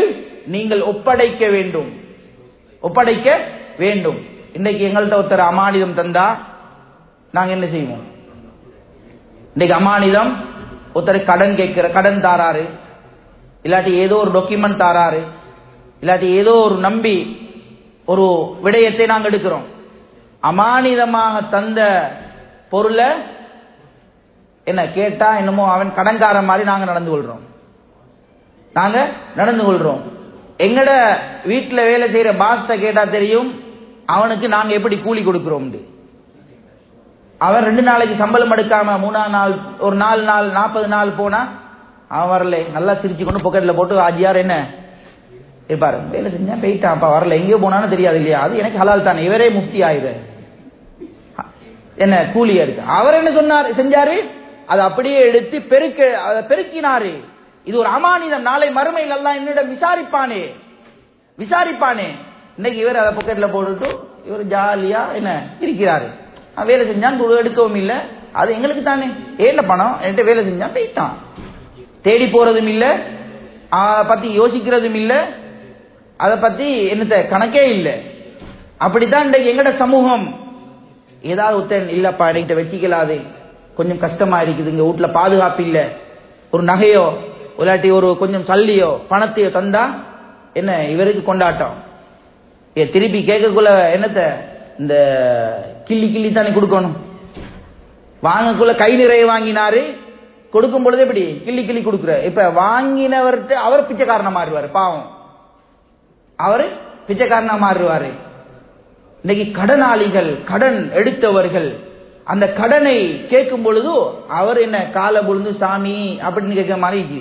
நீங்கள் ஒப்படைக்க வேண்டும், ஒப்படைக்க வேண்டும். இன்னைக்கு எங்கள்கிட்ட ஒருத்தர் அமானிதம் தந்தா நாங்க என்ன செய்வோம்? இன்னைக்கு அமானிதம் ஒருத்தர் கடன் கேட்கிற கடன் தாராரு, இல்லாட்டி ஏதோ ஒரு டாக்குமெண்ட் தாராரு, இல்லாட்டி ஏதோ ஒரு நம்பி ஒரு விடயத்தை நாங்கள் எடுக்கிறோம். அமானிதமாக தந்த பொருளை என்ன கேட்டா என்னமோ அவன் கடன்கார மாதிரி நாங்க நடந்து கொள்றோம் நாங்க நடந்து கொள்றோம் எங்கட வீட்டுல வேலை செய்யற பாஸ்ட கேட்டா தெரியும் அவனுக்கு நாங்க எப்படி கூலி கொடுக்கிறோம். அவன் ரெண்டு நாளைக்கு சம்பளம் எடுக்காம மூணாம் நாள் ஒரு நாலு நாள் நாற்பது நாள் போனா அவன் வரல, நல்லா சிரிச்சு கொண்டு பொக்கெட்ல போட்டு ஆஜியார் என்ன இருப்பாரு, வேலை செஞ்சா போயிட்டான், அப்ப வரல, எங்கேயோ போனான்னு தெரியாது இல்லையா, அது எனக்கு ஹலால் தானே, இவரே முஃப்தி ஆயுத என்ன கூலியா இருக்கு. அவர் என்ன சொன்னார் செஞ்சாரு, அதை அப்படியே எடுத்து பெருக்க அதை பெருக்கினாரு. இது ஒரு அமானிதம், நாளை மறுமையில் அல்லாஹ் என்னிடம் விசாரிப்பானே விசாரிப்பானே. இன்னைக்கு இவர் அதை பொக்கெட்ல போட்டுட்டு இவர் ஜாலியா என்ன இருக்கிறாரு. வேலை செஞ்சான் எடுக்கவும் இல்லை, அது எங்களுக்கு தானே, ஏன்ல பணம் என்கிட்ட வேலை செஞ்சான் போயிட்டான், தேடி போறதும் இல்லை, அதை பத்தி யோசிக்கிறதும் இல்லை, அதை பத்தி என்னத்த கணக்கே இல்லை. அப்படித்தான் இன்றைக்கு எங்கட சமூகம். ஏதாவது ஒருத்தன் இல்லப்பா என்கிட்ட வச்சிக்கலாது, கொஞ்சம் கஷ்டமா இருக்குது, இங்க வீட்டுல பாதுகாப்பு இல்ல, ஒரு நகையோ இல்லாட்டி ஒரு கொஞ்சம் சல்லியோ பணத்தையோ தந்தா என்ன இவருக்கு கொண்டாட்டம். திருப்பி கேட்கக்குள்ள என்னத்த இந்த கிள்ளி கிள்ளி தானே கொடுக்கணும், வாங்கக்குள்ள கை நிறைய வாங்கினாரு, கொடுக்கும் பொழுது எப்படி கிள்ளி கிள்ளி கொடுக்குற. இப்ப வாங்கினவர்கிட்ட அவர் பிச்சைக்காரனா மாறுவாரு, பாவம் அவரு பிச்சைக்காரனா மாறுவாரு. இன்னைக்கு கடனாளிகள் கடன் எடுத்தவர்கள் அந்த கடனை கேட்கும் பொழுது அவர் என்ன கால பொழுது சாமி அப்படின்னு கேட்க மாதிரி.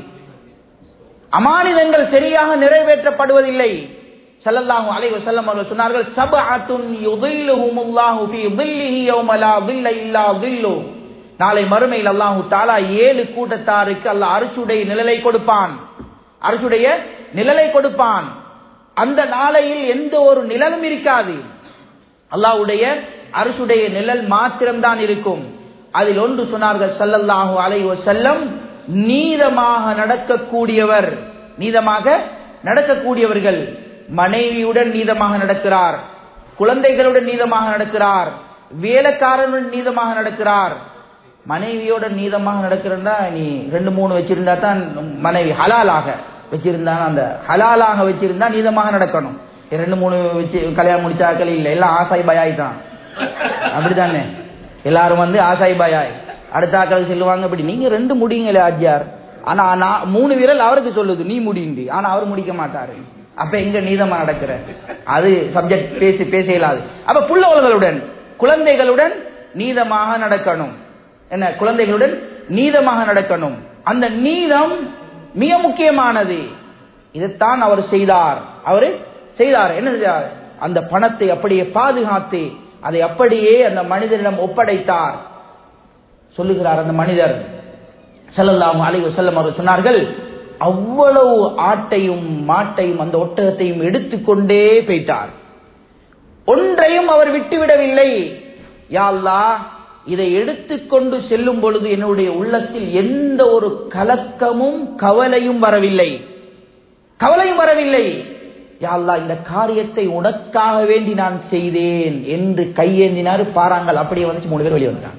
அமானிதங்கள் சரியாக நிறைவேற்றப்படுவதில்லை. ஸல்லல்லாஹு அலைஹி வஸல்லம் அவர்கள் சொன்னார்கள், சபஅத்துன் யுதில்லுஹுமுல்லாஹு ஃபீ தில்லிஹி யௌம லா தில்ல இல்லா தில்லு. நாளை மறுமையில் அல்லாஹ் தஆலா ஏழு கூட்டத்தாருக்கு அல்லாஹ் அர்ஷுடைய நிழலை கொடுப்பான், அர்ஷுடைய நிழலை கொடுப்பான். அந்த நாளையில் எந்த ஒரு நிழலும் இருக்காது, அல்லாஹ்வுடைய அர்ஷுடைய நிழல் மாத்திரம்தான் இருக்கும். அதில் ஒன்று சொன்னார்கள் ஸல்லல்லாஹு அலைஹி வஸல்லம், நீதமாக நடக்கக்கூடியவர், நீதமாக நடக்கக்கூடியவர்கள், மனைவியுடன் நீதமாக நடக்கிறார், குழந்தைகளுடன் நீதமாக நடக்கிறார், வேலைக்காரனுடன் நீதமாக நடக்கிறார். மனைவியோட நீதமாக நடக்கிறா, நீ ரெண்டு மூணு வச்சிருந்தா தான் மனைவி ஹலாலாக வச்சிருந்தா, அந்த ஹலாலாக வச்சிருந்தா நீதமாக நடக்கணும். ரெண்டு மூணு வச்சு கல்யாணம் முடிச்சாக்கள் இல்லை, எல்லாம் ஆசாய் பயாய் தான், அப்படித்தானே எல்லாரும் வந்து ஆசாய் பயாய். அடுத்த ஆக்கள் சொல்லுவாங்க இப்படி, நீங்க ரெண்டு முடியுங்களே ஆஜியார், ஆனா நான் மூணு விரல் அவருக்கு சொல்லுது நீ முடியுண்டி, ஆனா அவர் முடிக்க மாட்டாரு. அப்ப எங்க நீதமா நடக்கிற, அது சப்ஜெக்ட் பேசி பேச இயலாது. அப்ப புள்ளவர்களுடன் குழந்தைகளுடன் நீதமாக நடக்கணும், என்ன குழந்தைகளுடன் நீதமாக நடக்கணும். அந்த நீதம் மிக முக்கியமானது. இதைத்தான் அவர் செய்தார். அவரு செய்தார் என்ன செய்தார், அந்த பணத்தை அப்படியே பாதுகாத்து அதை அப்படியே அந்த மனிதனிடம் ஒப்படைத்தார். சொல்லுகிறார் அந்த மனிதர் ஸல்லல்லாஹு அலைஹி வஸல்லம் அவர்கள் சொன்னார்கள், அவ்வளவு ஆட்டையும் மாட்டையும் அந்த ஒட்டகத்தையும் எடுத்துக்கொண்டே போயிட்டார், ஒன்றையும் அவர் விட்டுவிடவில்லை. யா அல்லாஹ், இதை எடுத்துக்கொண்டு செல்லும் பொழுது என்னுடைய உள்ளத்தில் எந்த ஒரு கலக்கமும் கவலையும் வரவில்லை, கவலையும் வரவில்லை. யா அல்லாஹ், இந்த காரியத்தை உனக்காக வேண்டி நான் செய்தேன் என்று கையேந்தினார். பாராங்கள் அப்படியே வந்து மூணு பேர் வெளியே வந்தாங்க.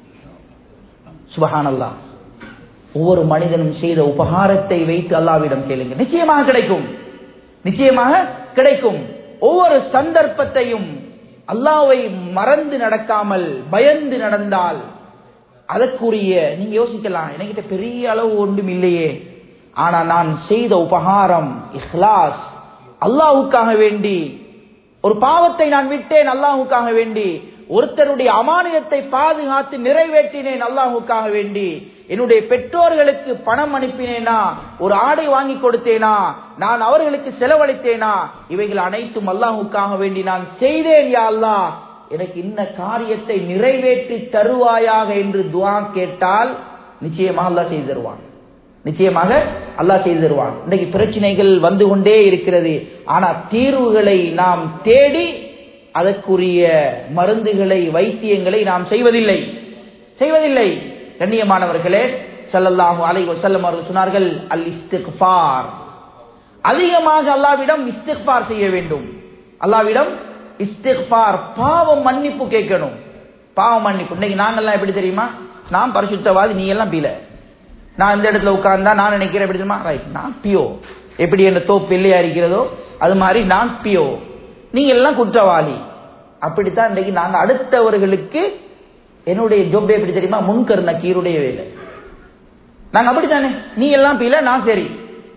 சுப்ஹானல்லாஹ். ஒவ்வொரு மனிதனும் செய்த உபகாரத்தை வைத்து அல்லாஹ்விடம் கேளுங்க, நிச்சயமாக கிடைக்கும், நிச்சயமாக கிடைக்கும். ஒவ்வொரு சந்தர்ப்பத்தையும் அல்லாஹ்வை மறந்து நடக்காமல் பயந்து நடந்தால் அதற்குரிய நீங்க யோசிக்கலாம், என்கிட்ட பெரிய அளவு ஒன்றும் இல்லையே, ஆனா நான் செய்த உபகாரம் இஹ்லாஸ், அல்லாஹ்வுக்காக வேண்டி ஒரு பாவத்தை நான் விட்டேன், அல்லாஹ்வுக்காக வேண்டி ஒருத்தருடைய அமானிதத்தை பாதுகாத்து நிறைவேற்றினேன், அல்லாஹ்வுக்காக வேண்டி என்னுடைய பெற்றோர்களுக்கு பணம் அனுப்பினேனா, ஒரு ஆடை வாங்கி கொடுத்தேனா, நான் அவர்களுக்கு செலவழித்தேனா, இவைகள் அனைத்தும் அல்லாஹ்வுக்காக வேண்டி நான் செய்தேன். யா அல்லாஹ், எனக்கு இந்த காரியத்தை நிறைவேற்றி தருவாயாக என்று துஆ கேட்டால் நிச்சயமாக அல்லாஹ் செய்து தருவான், நிச்சயமாக அல்லாஹ் செய்து தருவான். இன்னைக்கு பிரச்சனைகள் வந்து கொண்டே இருக்கிறது, ஆனா தீர்வுகளை நாம் தேடி அதற்குரிய மருந்துகளை வைத்தியங்களை நாம் செய்வதில்லை செய்வதில்லை கண்ணியமானவர்களே, ஸல்லல்லாஹு அலைஹி வஸல்லம் அவர்கள் சொன்னார்கள், அல் இஸ்திக்ஃபார், அதிகமாக அல்லாஹ்விடம் இஸ்திக்பார் செய்ய வேண்டும். அல்லாஹ்விடம் இஸ்திக்பார், பாவம் மன்னிப்பு கேட்கணும். பாவம் மன்னிப்பு. இன்னைக்கு நாங்கெல்லாம் எப்படி தெரியுமா? நான் பரிசுத்தவாதி, நீ எல்லாம் பீல. நான் இந்த இடத்துல உட்கார்ந்தா நான் நினைக்கிறேன் எப்படி தெரியுமா? ரைட், நான் பியோ. எப்படி என்ன தோப்பு வெள்ளையா இருக்கிறதோ அது மாதிரி நான் பியோ, நீங்க எல்லாம் குற்றவாளி. அப்படித்தான் இன்றைக்கு நாங்க அடுத்தவர்களுக்கு, என்னுடைய ஜோப் எப்படி தெரியுமா? முன்கர் நக்கீருடைய வேலை. நாங்க அப்படித்தானே, நீ எல்லாம் பீல, நான் சரி.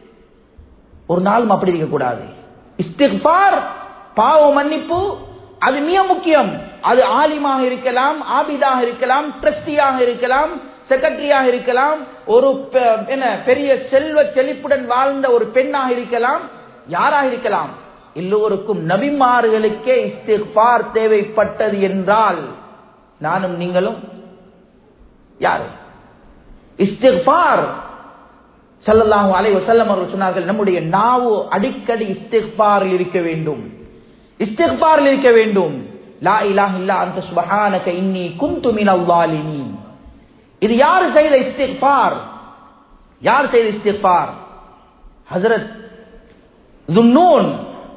ஒரு நாளும் அப்படி இருக்க கூடாது. இஸ்திக்பார், பாவ மன்னிப்பு, அது மிக முக்கியம். அது ஆலிமாக இருக்கலாம், ஆபிதாக இருக்கலாம், ட்ரஸ்டியாக இருக்கலாம், செக்ரட்டரியாக இருக்கலாம், ஒரு என்ன பெரிய செல்வ செழிப்புடன் வாழ்ந்த ஒரு பெண்ணாக இருக்கலாம், யாராக இருக்கலாம். எல்லோருக்கும் நபிமார்களுக்கே இஸ்திக்பார் தேவைப்பட்டது என்றால் நானும் நீங்களும் யாரு? இஸ்திக்பார் ஸல்லல்லாஹு அலைஹி வஸல்லம் அவர்கள் சொன்னார்கள், நம்முடைய நாவு அடிக்கடி இஸ்திக்பாரில் இருக்க வேண்டும். இஸ்திக்பாரில் இருக்க வேண்டும். லா இலாஹ இல்லா அன்த சுப்ஹானக இன்னி குன்து மினல் ஸாலிமீன். இது யார் செய்த இஸ்திக்பார்? யார் செய்த இஸ்திக்பார்? ஹஜ்ரத் ஸுன்னூன்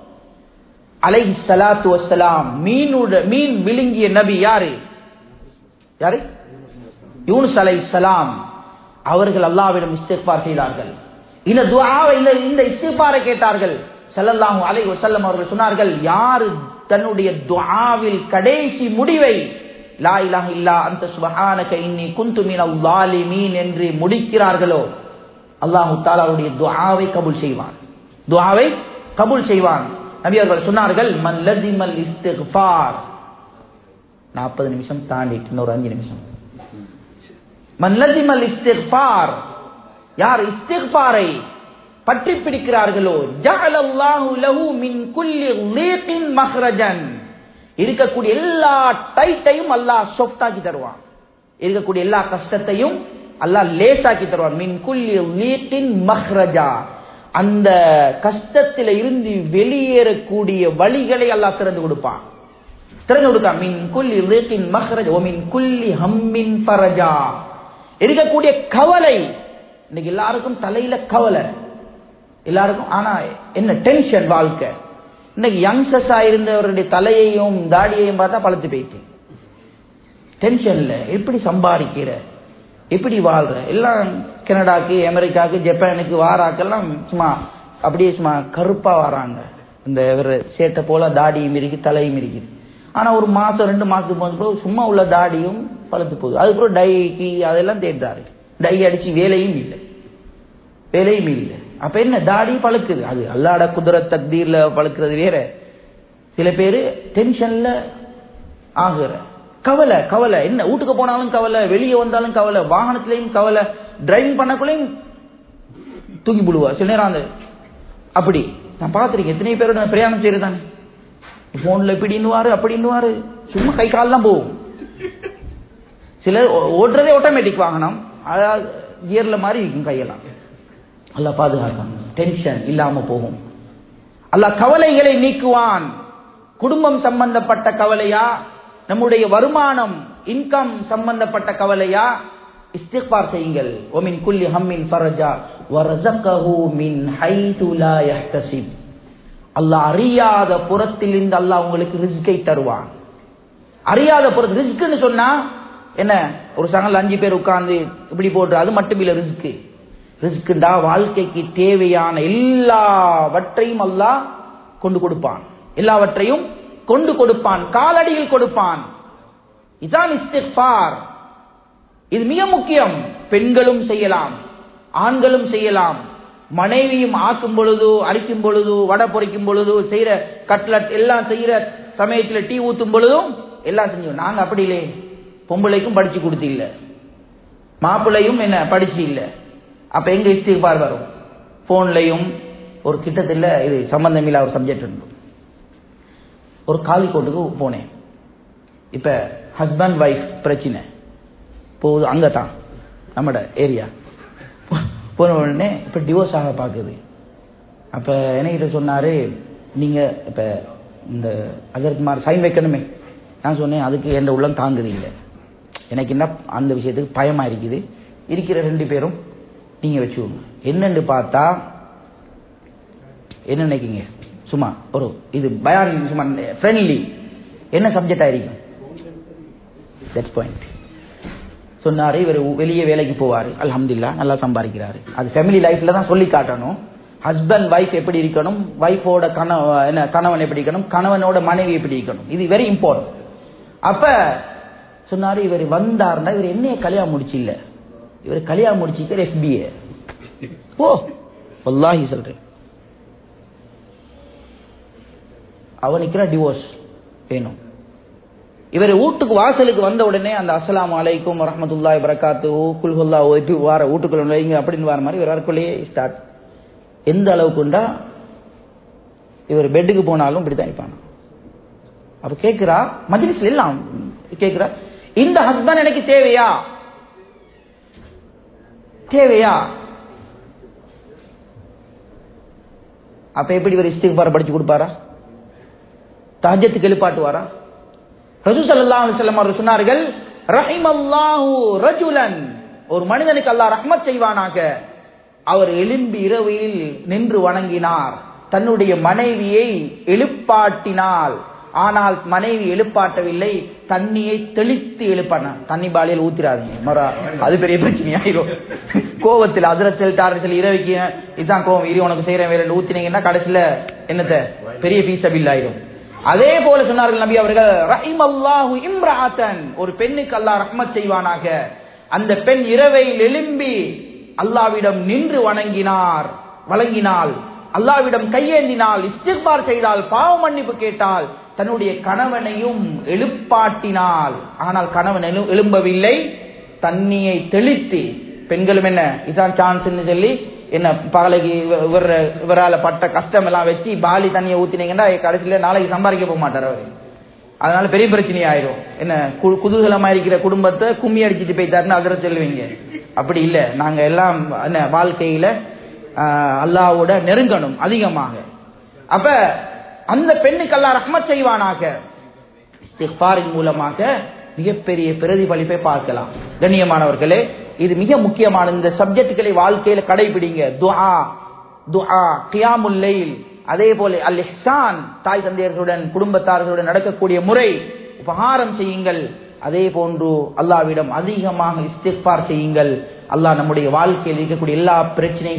அலைஹி ஸலாத்து வஸ்ஸலாம், மீனுட மீன் விழுங்கிய நபி யாரு? யாரு? யூனுஸ் அலைஹிஸ்ஸலாம். அவர்கள் அல்லாஹ்விடம் இஸ்திக்பார் செய்தார்கள். இந்த துஆவை, இந்த இஸ்திக்பாரை கேட்டார்கள். ஸல்லல்லாஹு அலைஹி வஸல்லம் அவர்கள் சொன்னார்கள், யார் தன்னுடைய துஆவில் கடைசி முடிவை லா இலாஹ இல்லா அன்த சுப்ஹானக இன்னி குன்து மினல் ஸாலிமீன் என்று முடிக்கிறார்களோ அல்லாஹ் தஆலாவுடைய துஆவை கபூல் செய்வான். துஆவை கபூல் செய்வான். நபி அவர்கள் சொன்னார்கள், மன் லஸிமல் இஸ்திக்பார். நாற்பது நிமிஷம் தாண்டி இன்னொரு அஞ்சு நிமிஷம். மன் லஸிமல் இஸ்திக்பார், யார் இஸ்திக்பாரை பற்றி பிடிக்கிறார்களோ ஜஅலல்லாஹு லஹு மின் குல்லி லீகின் மக்ரஜன். இருக்கக்கூடிய எல்லா டைட்டையும் அல்லாஹ் சாஃப்டாக்கி தருவான். இருக்கக்கூடிய எல்லா கஷ்டத்தையும் அல்லாஹ் லேசாக்கி தருவான். மின் குல்லி லீகின் மக்ரஜா, அந்த கஷ்டத்தில இருந்து வெளியேறக்கூடிய வழிகளை அல்லாஹ் திறந்து கொடுப்பான். திறந்து கொடுக்க மின் குல்லி லீகின் மக்ரஜ வ மின் குல்லி ஹம்மின் ஃபரஜா. இருக்கக்கூடிய கவலை, இன்னைக்கு எல்லாருக்கும் தலையில கவலை எல்லாருக்கும். ஆனா என்ன டென்ஷன் வாழ்க்கை. இன்னைக்கு யங்ஸ்டர்ஸா இருந்தவருடைய தலையையும் தாடியையும் பார்த்தா பழுத்து போயிட்டு டென்ஷன்ல எப்படி சம்பாதிக்கிற, எப்படி வாழ்ற. எல்லாம் கனடாக்கு, அமெரிக்காவுக்கு, ஜப்பானுக்கு வாராக்கெல்லாம் சும்மா அப்படியே சும்மா கருப்பா வராங்க. இந்த சேட்டை போல தாடியும் இருக்கு, தலையும் இருக்குது. ஆனா ஒரு மாசம் ரெண்டு மாசத்துக்கு போது சும்மா உள்ள தாடியும் பழுத்து போகுது. அதுக்கப்புறம் டைக்கு அதெல்லாம் தேடுறாரு. டை அடிச்சு வேலையும் இல்லை, வேலையும் இல்லை. அப்ப என்ன, தாடி பழுக்குது. அது அல்லாஹ்வுடைய குதிரத் தக்தீர்ல பழுக்கிறது வேற. சில பேரு டென்ஷன்ல ஆகுற கவலை. கவலை என்ன, வீட்டுக்கு போனாலும் கவலை, வெளியே வந்தாலும் கவலை, வாகனத்திலையும் கவலை, டிரைவிங் பண்ணக்குள்ளையும் தூக்கி புழுவா சில நேரம். அந்த அப்படி நான் பார்த்திருக்கேன். எத்தனை பேரோட பிரயாணம் செய்யறதானே, போன்ல இப்படி இன்னுவாரு அப்படி இன்னுவாரு, சும்மா கை கால் தான் போகும். சிலர் ஓட்டுறதே ஆட்டோமேட்டிக் வாகனம், அதாவது கியர்ல மாதிரி இருக்கும் கையெல்லாம். அல்லாஹ் பாதுகாக்கும், டென்ஷன் இல்லாம போகும். அல்லாஹ் கவலைகளை நீக்குவான். குடும்பம் சம்பந்தப்பட்ட கவலையா, நம்முடைய வருமானம் இன்கம் சம்பந்தப்பட்ட கவலையா, இஸ்திக்பார் செய்யுங்கள். ومن كل هم فرجا ورزقه من حيث لا يحتسب. அல்லாஹ் அறியாத புறத்திலிருந்து அல்லாஹ் உங்களுக்கு ரிஸ்கை தருவான். அறியாத புறத்து ரிஸ்க்னு சொன்னா என்ன, ஒரு சங்கல் அஞ்சு பேர் உட்கார்ந்து இப்படி போட்டு அது மட்டும் இல்ல ரிஸ்க். ரிஸ்க்டா வாழ்க்கைக்கு தேவையான எல்லாவற்றையும் அல்லாஹ் கொண்டு கொடுப்பான். எல்லாவற்றையும் கொண்டு கொடுப்பான், காலடியில் கொடுப்பான். இதான் இஸ்திக்பார். இது மிக முக்கியம். பெண்களும் செய்யலாம், ஆண்களும் செய்யலாம். மனைவியும் ஆக்கும் பொழுது, அரிக்கும் பொழுது, வடை பொரிக்கும் பொழுது, செய்யற கட்லட் எல்லாம் செய்யற சமயத்தில் டீ ஊத்தும் பொழுதும் எல்லாம் செஞ்சோம். நாங்க அப்படி இல்லை. பொம்பளைக்கும் படிச்சு கொடுத்து இல்ல, மாப்பிள்ளையும் என்ன படிச்சு இல்ல. அப்ப எங்க இஸ்திக்பார் வரும்? போன்லயும் ஒரு கிட்டத்தில் இது சம்பந்தம் இல்ல ஒரு சப்ஜெக்ட் உண்டு. ஒரு காலிக்கோட்டுக்கு போனேன். இப்ப ஹஸ்பண்ட் வைஃப் பிரச்சனை போகுது, அங்கதான் நம்மட ஏரியா. போன உடனே இப்ப டிவோர்ஸ் ஆக பாக்குது. அப்ப என்கிட்ட சொன்னாரு, நீங்க இப்ப இந்த அதற்கு மாதிரி சைன் வைக்கணுமே. நான் சொன்னேன், அதுக்கு எந்த உள்ளம் தாங்குது இல்லை. எனக்கு என்ன அந்த விஷயத்துக்கு பயமா இருக்குது. இருக்கிற ரெண்டு பேரும் நீங்க வச்சுக்கோங்க. என்னன்னு பார்த்தா என்ன நினைக்கீங்க? சும்மா ஒரு இது பயான் சும்மா ஃப்ரெண்ட்லி என்ன சப்ஜெக்ட் ஆயிருக்கும்? That's point. சொன்னாரு இவர் வெளியே வேலைக்கு போவாரு, அல்ஹம்துலில்லாஹ் நல்லா சம்பாதிக்கிறாரு. அது ஃபேமிலி லைஃப்ல தான் சொல்லி காட்டணும். ஹஸ்பண்ட் வைஃப் எப்படி இருக்கணும், வைஃபோட கணவன் என்ன கணவன் எப்படி இருக்கணும், கணவனோட மனைவி எப்படி இருக்கணும், இது வெரி இம்பார்ட்டன்ட். அப்ப சொன்னாரு இவர் வந்தாருன்னா இவர் என்னைய கல்யாணம் முடிச்சு இல்ல, இவர் கல்யாணம் முடிச்சுட்டு எஃபிஏ. ஓ வல்லாஹி சொல்றேன், அவனுக்கு டிவோர்ஸ் வேணும். இவர் வீட்டுக்கு வாசலுக்கு வந்த உடனே அந்த அஸ்ஸலாமு அலைக்கும் வரஹ்மத்துல்லாஹி வபரகாத்துஹு குல்ஹுல்லா ஓதி வார வீட்டுக்குள்ள வைங்க அப்படின்னு வர மாதிரி இவர் வரக்குள்ளேயே ஸ்டார்ட். எந்த அளவுக்குண்டா இவர் பெட்டுக்கு போனாலும் இப்படித்தான் இருப்பாங்க. அப்ப கேட்கிறா மஜ்லிஸ்ல எல்லாம் கேட்கிறா, இந்த ஹஸ்பண்ட் எனக்கு தேவையா தேவையா? அப்ப எப்படி இவர் இஸ்திக்பார் படிச்சு கொடுப்பாரா? தஹஜ்ஜுதுக்கு எழுப்பாட்டுவாரா? ரசூல் ஸல்லல்லாஹு அலைஹி வஸல்லம் அவர்கள் சொன்னார்கள், ரஹிமல்லாஹு ரஜுலன், ஒரு மனிதனுக்கு அல்லாஹ் ரஹ்மத் செய்வானாக, அவர் எழும்பி இரவில் நின்று வணங்கினார், தன்னுடைய மனைவியை எழுப்பாட்டினால், ஆனால் மனைவி எழுப்பாட்டவில்லை, தண்ணியை தெளித்து எழுப்பான. தண்ணி பாலியல் ஊத்திராதீங்க மரா, அது பெரிய பிரச்சனை ஆயிரும். கோவத்தில் அதிரத் செல்டார்கள் இரவைக்கு இதுதான் கோவம், இரு உனக்கு செய்யற வேலை ஊத்தினீங்கன்னா கடைசியில என்னத்த பெரிய பீசபில் ஆயிரும். அதே போல சொன்னார்கள் நபி அவர்கள், ரஹிமல்லாஹு இம்ராஅத்தன், ஒரு பெண்ணுக்கு அல்லாஹ் ரஹ்மத் செய்வானாக, அந்த பெண் இரவையில் எழும்பி அல்லாஹ்விடம் நின்று வணங்கினார் வழங்கினாள், அல்லாஹ்விடம் கையேந்தினாள், இஸ்திக்பார் செய்தால், பாவ மன்னிப்பு கேட்டால், தன்னுடைய கணவனையும் எழுப்பாட்டினாள், ஆனால் கணவன் எழும்பவில்லை, தண்ணியை தெளித்து. பெண்களும் என்ன இதான் சான்ஸ் சொல்லி என்ன பகலைக்கு இவரால பட்ட கஷ்டம் எல்லாம் வச்சு பாலி தண்ணியை ஊத்தினீங்கன்னா கடைசியில நாளைக்கு சம்பாதிக்க போக மாட்டார் அவரு. அதனால பெரிய பிரச்சனை ஆயிரும். என்ன குதூகலமா இருக்கிற குடும்பத்தை கும்மி அடிச்சுட்டு போய்த்தாருன்னு அதிர சொல்லுவீங்க. அப்படி இல்ல, நாங்க எல்லாம் என்ன வாழ்க்கையில அல்லாஹ்வோட நெருங்கணும் அதிகமாக. அப்ப அந்த பெண்ணுக்கு அல்லாஹ் ரஹ்மத் செய்வானாக, இஸ்திக்பாரின் மூலமாக மிகப்பெரிய பிரதிபலிப்பை பார்க்கலாம். கண்ணியமானவர்களே, இது மிக முக்கியமான இந்த சப்ஜெக்டுகளை வாழ்க்கையில கடைபிடிங்க. துஆ துஆ கியாமுல் லைல், அதே போல அல் இஹ்சான், தாய் தந்தையர்களுடன் குடும்பத்தார்களுடன் நடக்கக்கூடிய முறை, உபகாரம் செய்யுங்கள். அதே போன்று அல்லாஹ்விடம் அதிகமாக இஸ்திக்பார் செய்யுங்கள். அல்லாஹ் நம்முடைய வாழ்க்கையில் இருக்கக்கூடிய எல்லா பிரச்சனைகள்